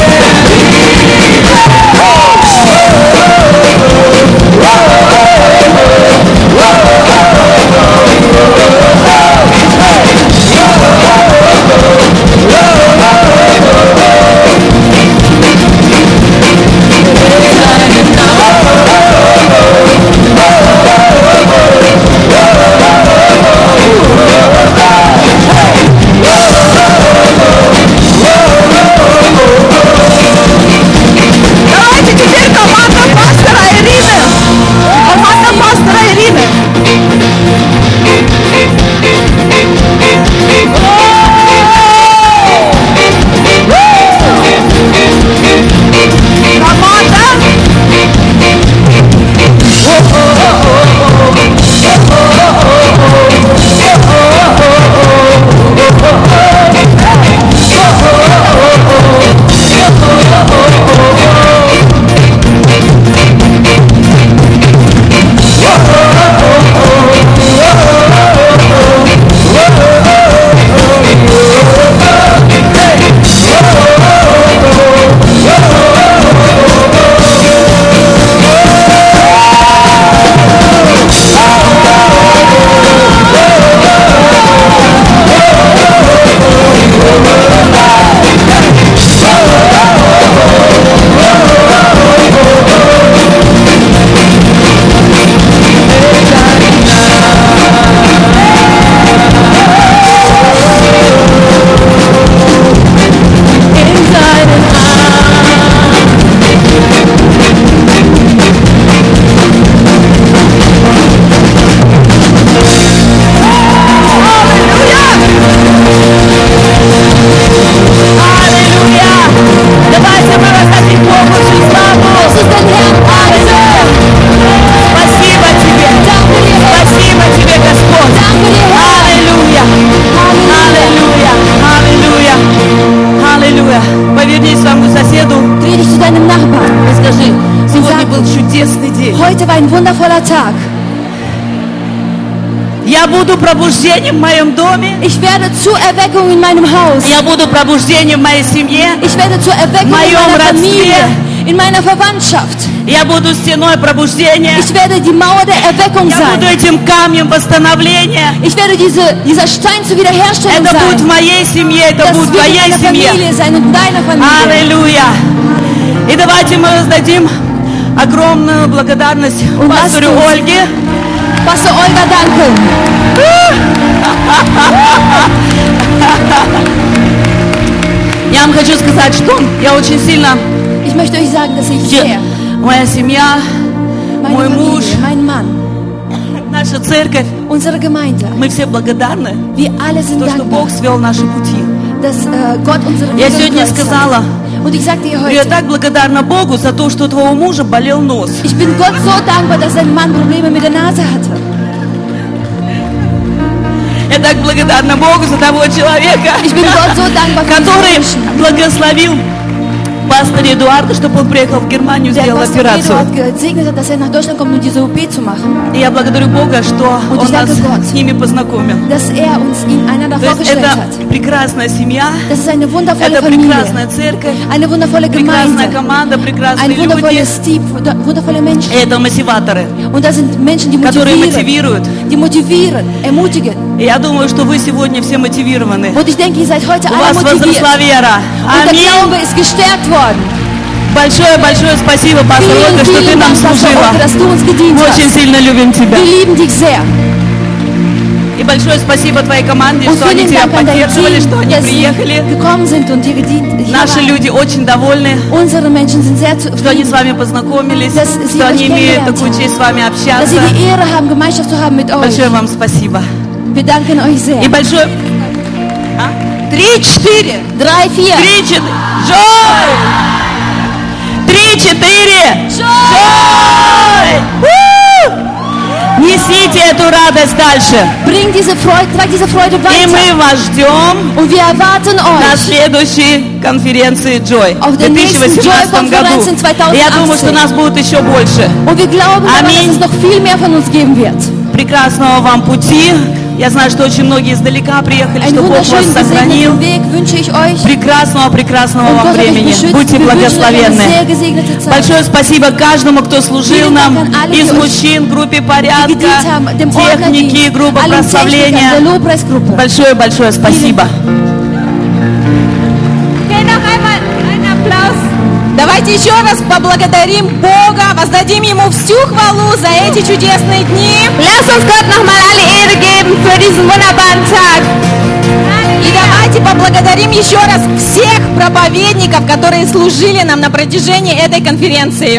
A: Heute war ein wundervoller Tag.
D: Я буду пробуждением в моем доме.
A: Ich werde zur Erweckung in meinem Haus.
D: Я буду пробуждением в моей семье.
A: Ich werde zur Erweckung in meiner Familie, in meiner Verwandtschaft.
D: Я буду стеной пробуждения.
A: Ich werde die Mauer der Erweckung
D: Я
A: sein.
D: буду этим камнем восстановления.
A: Ich werde dieser Stein zur Wiederherstellung
D: Это будет в
A: sein.
D: моей семье, это
A: Das
D: будет в
A: wird in
D: твоей
A: deiner
D: семье.
A: Familie sein und in deiner Familie.
D: Аллилуйя. И давайте мы раздадим огромную благодарность пастору Ольге.
A: Pastor Olga danken.
D: Я вам хочу сказать, что я очень сильно,
A: Ich möchte euch sagen, dass ich sehr,
D: моя семья,
A: meine
D: мой муж,
A: Familie, mein Mann,
D: наша церковь,
A: unsere Gemeinde,
D: мы все благодарны,
A: wir alle sind
D: то, что
A: dankbar,
D: Бог свел наши пути.
A: dass Gott unsere
D: Я
A: Wege
D: сегодня
A: gekreuzt hat.
D: сказала,
A: Und ich sagte ihr
D: я
A: heute,
D: так благодарна Богу за то, что у твоего мужа болел нос.
A: ich bin Gott so dankbar, dass sein Mann Probleme mit der Nase hatte.
D: Я так благодарна Богу за того человека,
A: Ich bin Gott so dankbar für diesen
D: который
A: Menschen.
D: благословил пастора Эдуарда, чтобы он приехал в Германию,
A: Der
D: сделал
A: Pastor
D: операцию.
A: Eduard gesegnet hat, dass er nach Deutschland kommt, um diese OP zu machen.
D: И я благодарю Бога, что
A: Und
D: Он
A: ich
D: нас
A: danke Gott.
D: с ними познакомил.
A: Dass er uns ihn einander
D: То есть
A: vorgestellt
D: это
A: hat.
D: прекрасная семья,
A: Das ist eine wundervolle
D: это
A: Familie,
D: прекрасная церковь,
A: eine wundervolle
D: прекрасная
A: Gemeinde,
D: команда,
A: ein
D: прекрасные люди.
A: wundervolles Team, wundervolle Menschen.
D: И это мотиваторы,
A: Und das sind Menschen, die
D: которые
A: motivieren,
D: мотивируют.
A: ermutigen.
D: И я думаю, что вы сегодня все мотивированы.
A: Und ich denke, ihr seid heute
D: У
A: alle
D: вас
A: motiviert.
D: возросла вера.
A: Und der
D: Аминь.
A: Glaube ist gestärkt worden.
D: Большое спасибо, пастор
A: Vielen,
D: Ольга, что ты
A: vielen
D: нам
A: Dank, Pastor
D: служила.
A: Olga, dass du uns gedient
D: Мы очень
A: hast.
D: сильно любим тебя.
A: Wir lieben dich sehr.
D: И большое спасибо твоей команде,
A: Und
D: что они
A: vielen
D: тебя
A: Dank an dein
D: поддерживали, что
A: Team,
D: они
A: dass sie
D: приехали.
A: gekommen sind und dir gedient
D: Наши
A: haben.
D: люди очень довольны,
A: Unsere Menschen sind sehr
D: что они с
A: zufrieden,
D: вами познакомились,
A: dass sie
D: что
A: euch
D: они имеют
A: kennengelernt
D: такую
A: haben.
D: честь с вами
A: dass
D: общаться.
A: sie die Ehre haben, Gemeinschaft zu haben mit euch.
D: Большое вам спасибо.
A: Wir danken euch sehr.
D: И большое... 3-4.
A: 3, 4.
D: 3-4. Джой! 3-4. Джой! Несите эту радость дальше.
A: Bring diese Freude, trag diese Freude
D: И
A: weiter.
D: мы вас ждем
A: Und wir erwarten
D: на
A: euch
D: следующей конференции Joy
A: Auf
D: в
A: der nächsten
D: 2018 году.
A: Joy-Konferenz in 2018.
D: Я думаю, что нас будет еще больше.
A: und wir glauben daran,
D: Amen.
A: dass es noch viel mehr von uns geben wird.
D: Прекрасного вам пути. Я знаю, что очень многие издалека приехали,
A: Einen
D: что Бог вас
A: wunderschönen
D: сохранил.
A: gesegneten Weg wünsche ich euch.
D: Прекрасного
A: Und
D: вам
A: Gott hat euch
D: времени.
A: beschützt.
D: Будьте
A: Wir wünschen euch eine
D: благословенны.
A: sehr gesegnete Zeit.
D: Большое спасибо каждому, кто служил
A: Vielen
D: нам
A: Dank an alle,
D: из
A: die euch
D: мужчин, группе порядка,
A: gedient haben, dem
D: техники,
A: Orga-Dienst,
D: группа
A: allen Technikern, der
D: прославления.
A: Lobpreisgruppe.
D: Большое спасибо.
E: Okay, noch einmal einen Applaus. Давайте еще раз поблагодарим Бога, воздадим Ему всю хвалу за эти чудесные дни. Lass uns Gott nochmal alle Ehre geben für diesen wunderbaren Tag. И давайте поблагодарим еще раз всех проповедников, которые служили нам на протяжении этой конференции.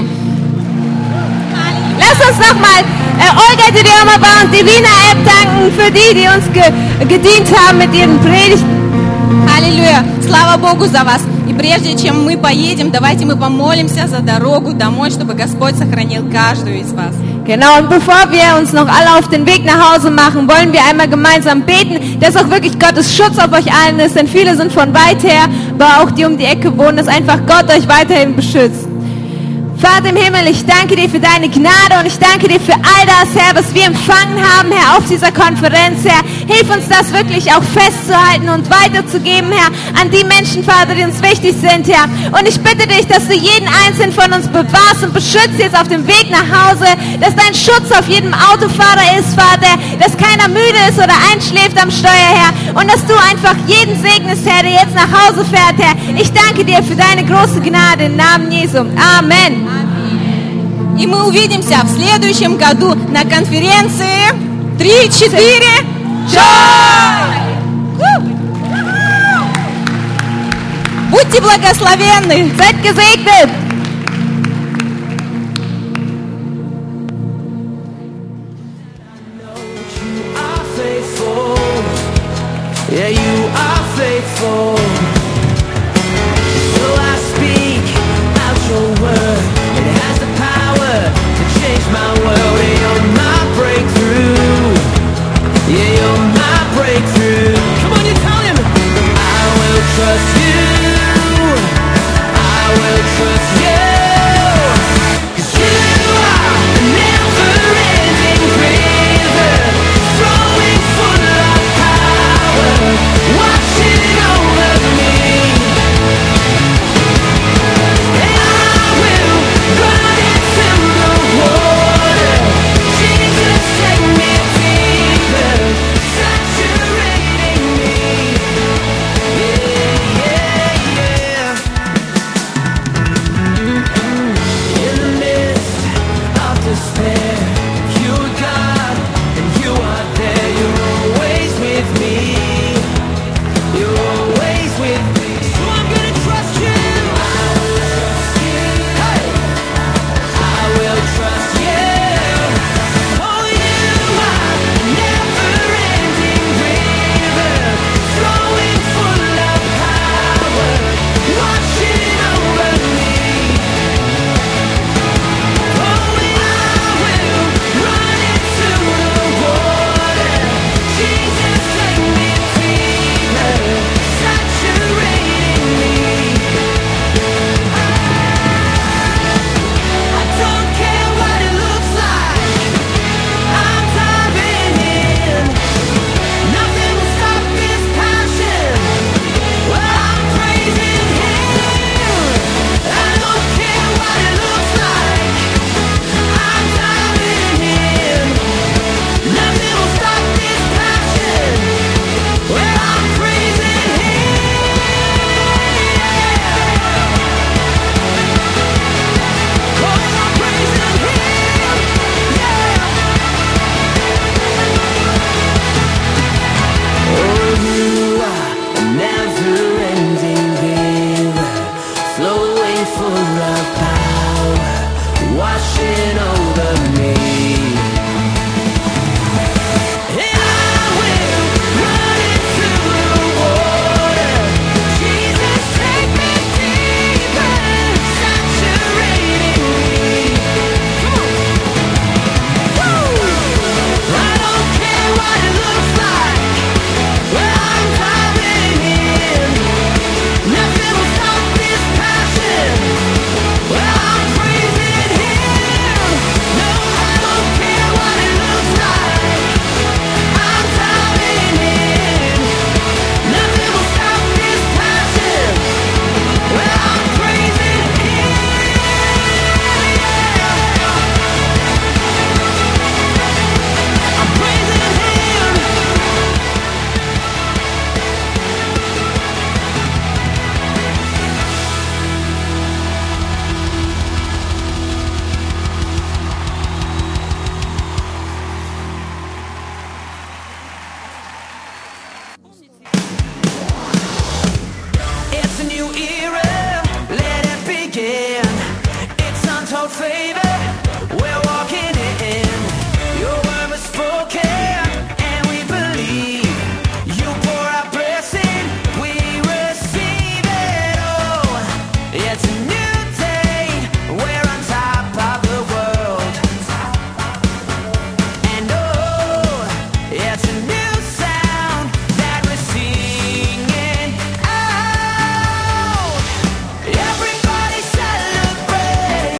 E: Lass uns nochmal Olga Dirjamova und Divina App danken für die uns gedient haben mit ihren Predigten. Аллилуйя! Слава Богу за вас! И прежде чем мы поедем, давайте мы помолимся за дорогу домой, чтобы Господь сохранил каждую из вас.
F: Genau, und bevor wir uns noch alle auf den Weg nach Hause machen, wollen wir einmal gemeinsam beten, dass auch wirklich Gottes Schutz auf euch allen ist, denn viele sind von weit her, aber auch die um die Ecke wohnen, dass einfach Gott euch weiterhin beschützt. Vater im Himmel, ich danke dir für deine Gnade und ich danke dir für all das, Herr, was wir empfangen haben, Herr, auf dieser Konferenz, Herr. Hilf uns das wirklich auch festzuhalten und weiterzugeben, Herr, an die Menschen, Vater, die uns wichtig sind, Herr. Und ich bitte dich, dass du jeden Einzelnen von uns bewahrst und beschützt jetzt auf dem Weg nach Hause, dass dein Schutz auf jedem Autofahrer ist, Vater, dass keiner müde ist oder einschläft am Steuer, Herr. Und dass du einfach jeden segnest, Herr, der jetzt nach Hause fährt, Herr. Ich danke dir für deine große Gnade im Namen Jesu. Amen.
E: И мы увидимся в следующем году на конференции 3-4 Joy! Будьте благословенны!
F: Seid gesegnet!
C: Yeah, you are faithful. So I speak out your word. It has the power to change my world. Yeah, you're my breakthrough. Yeah, you're my breakthrough. Come on, you tell him. I will trust you. I will trust you.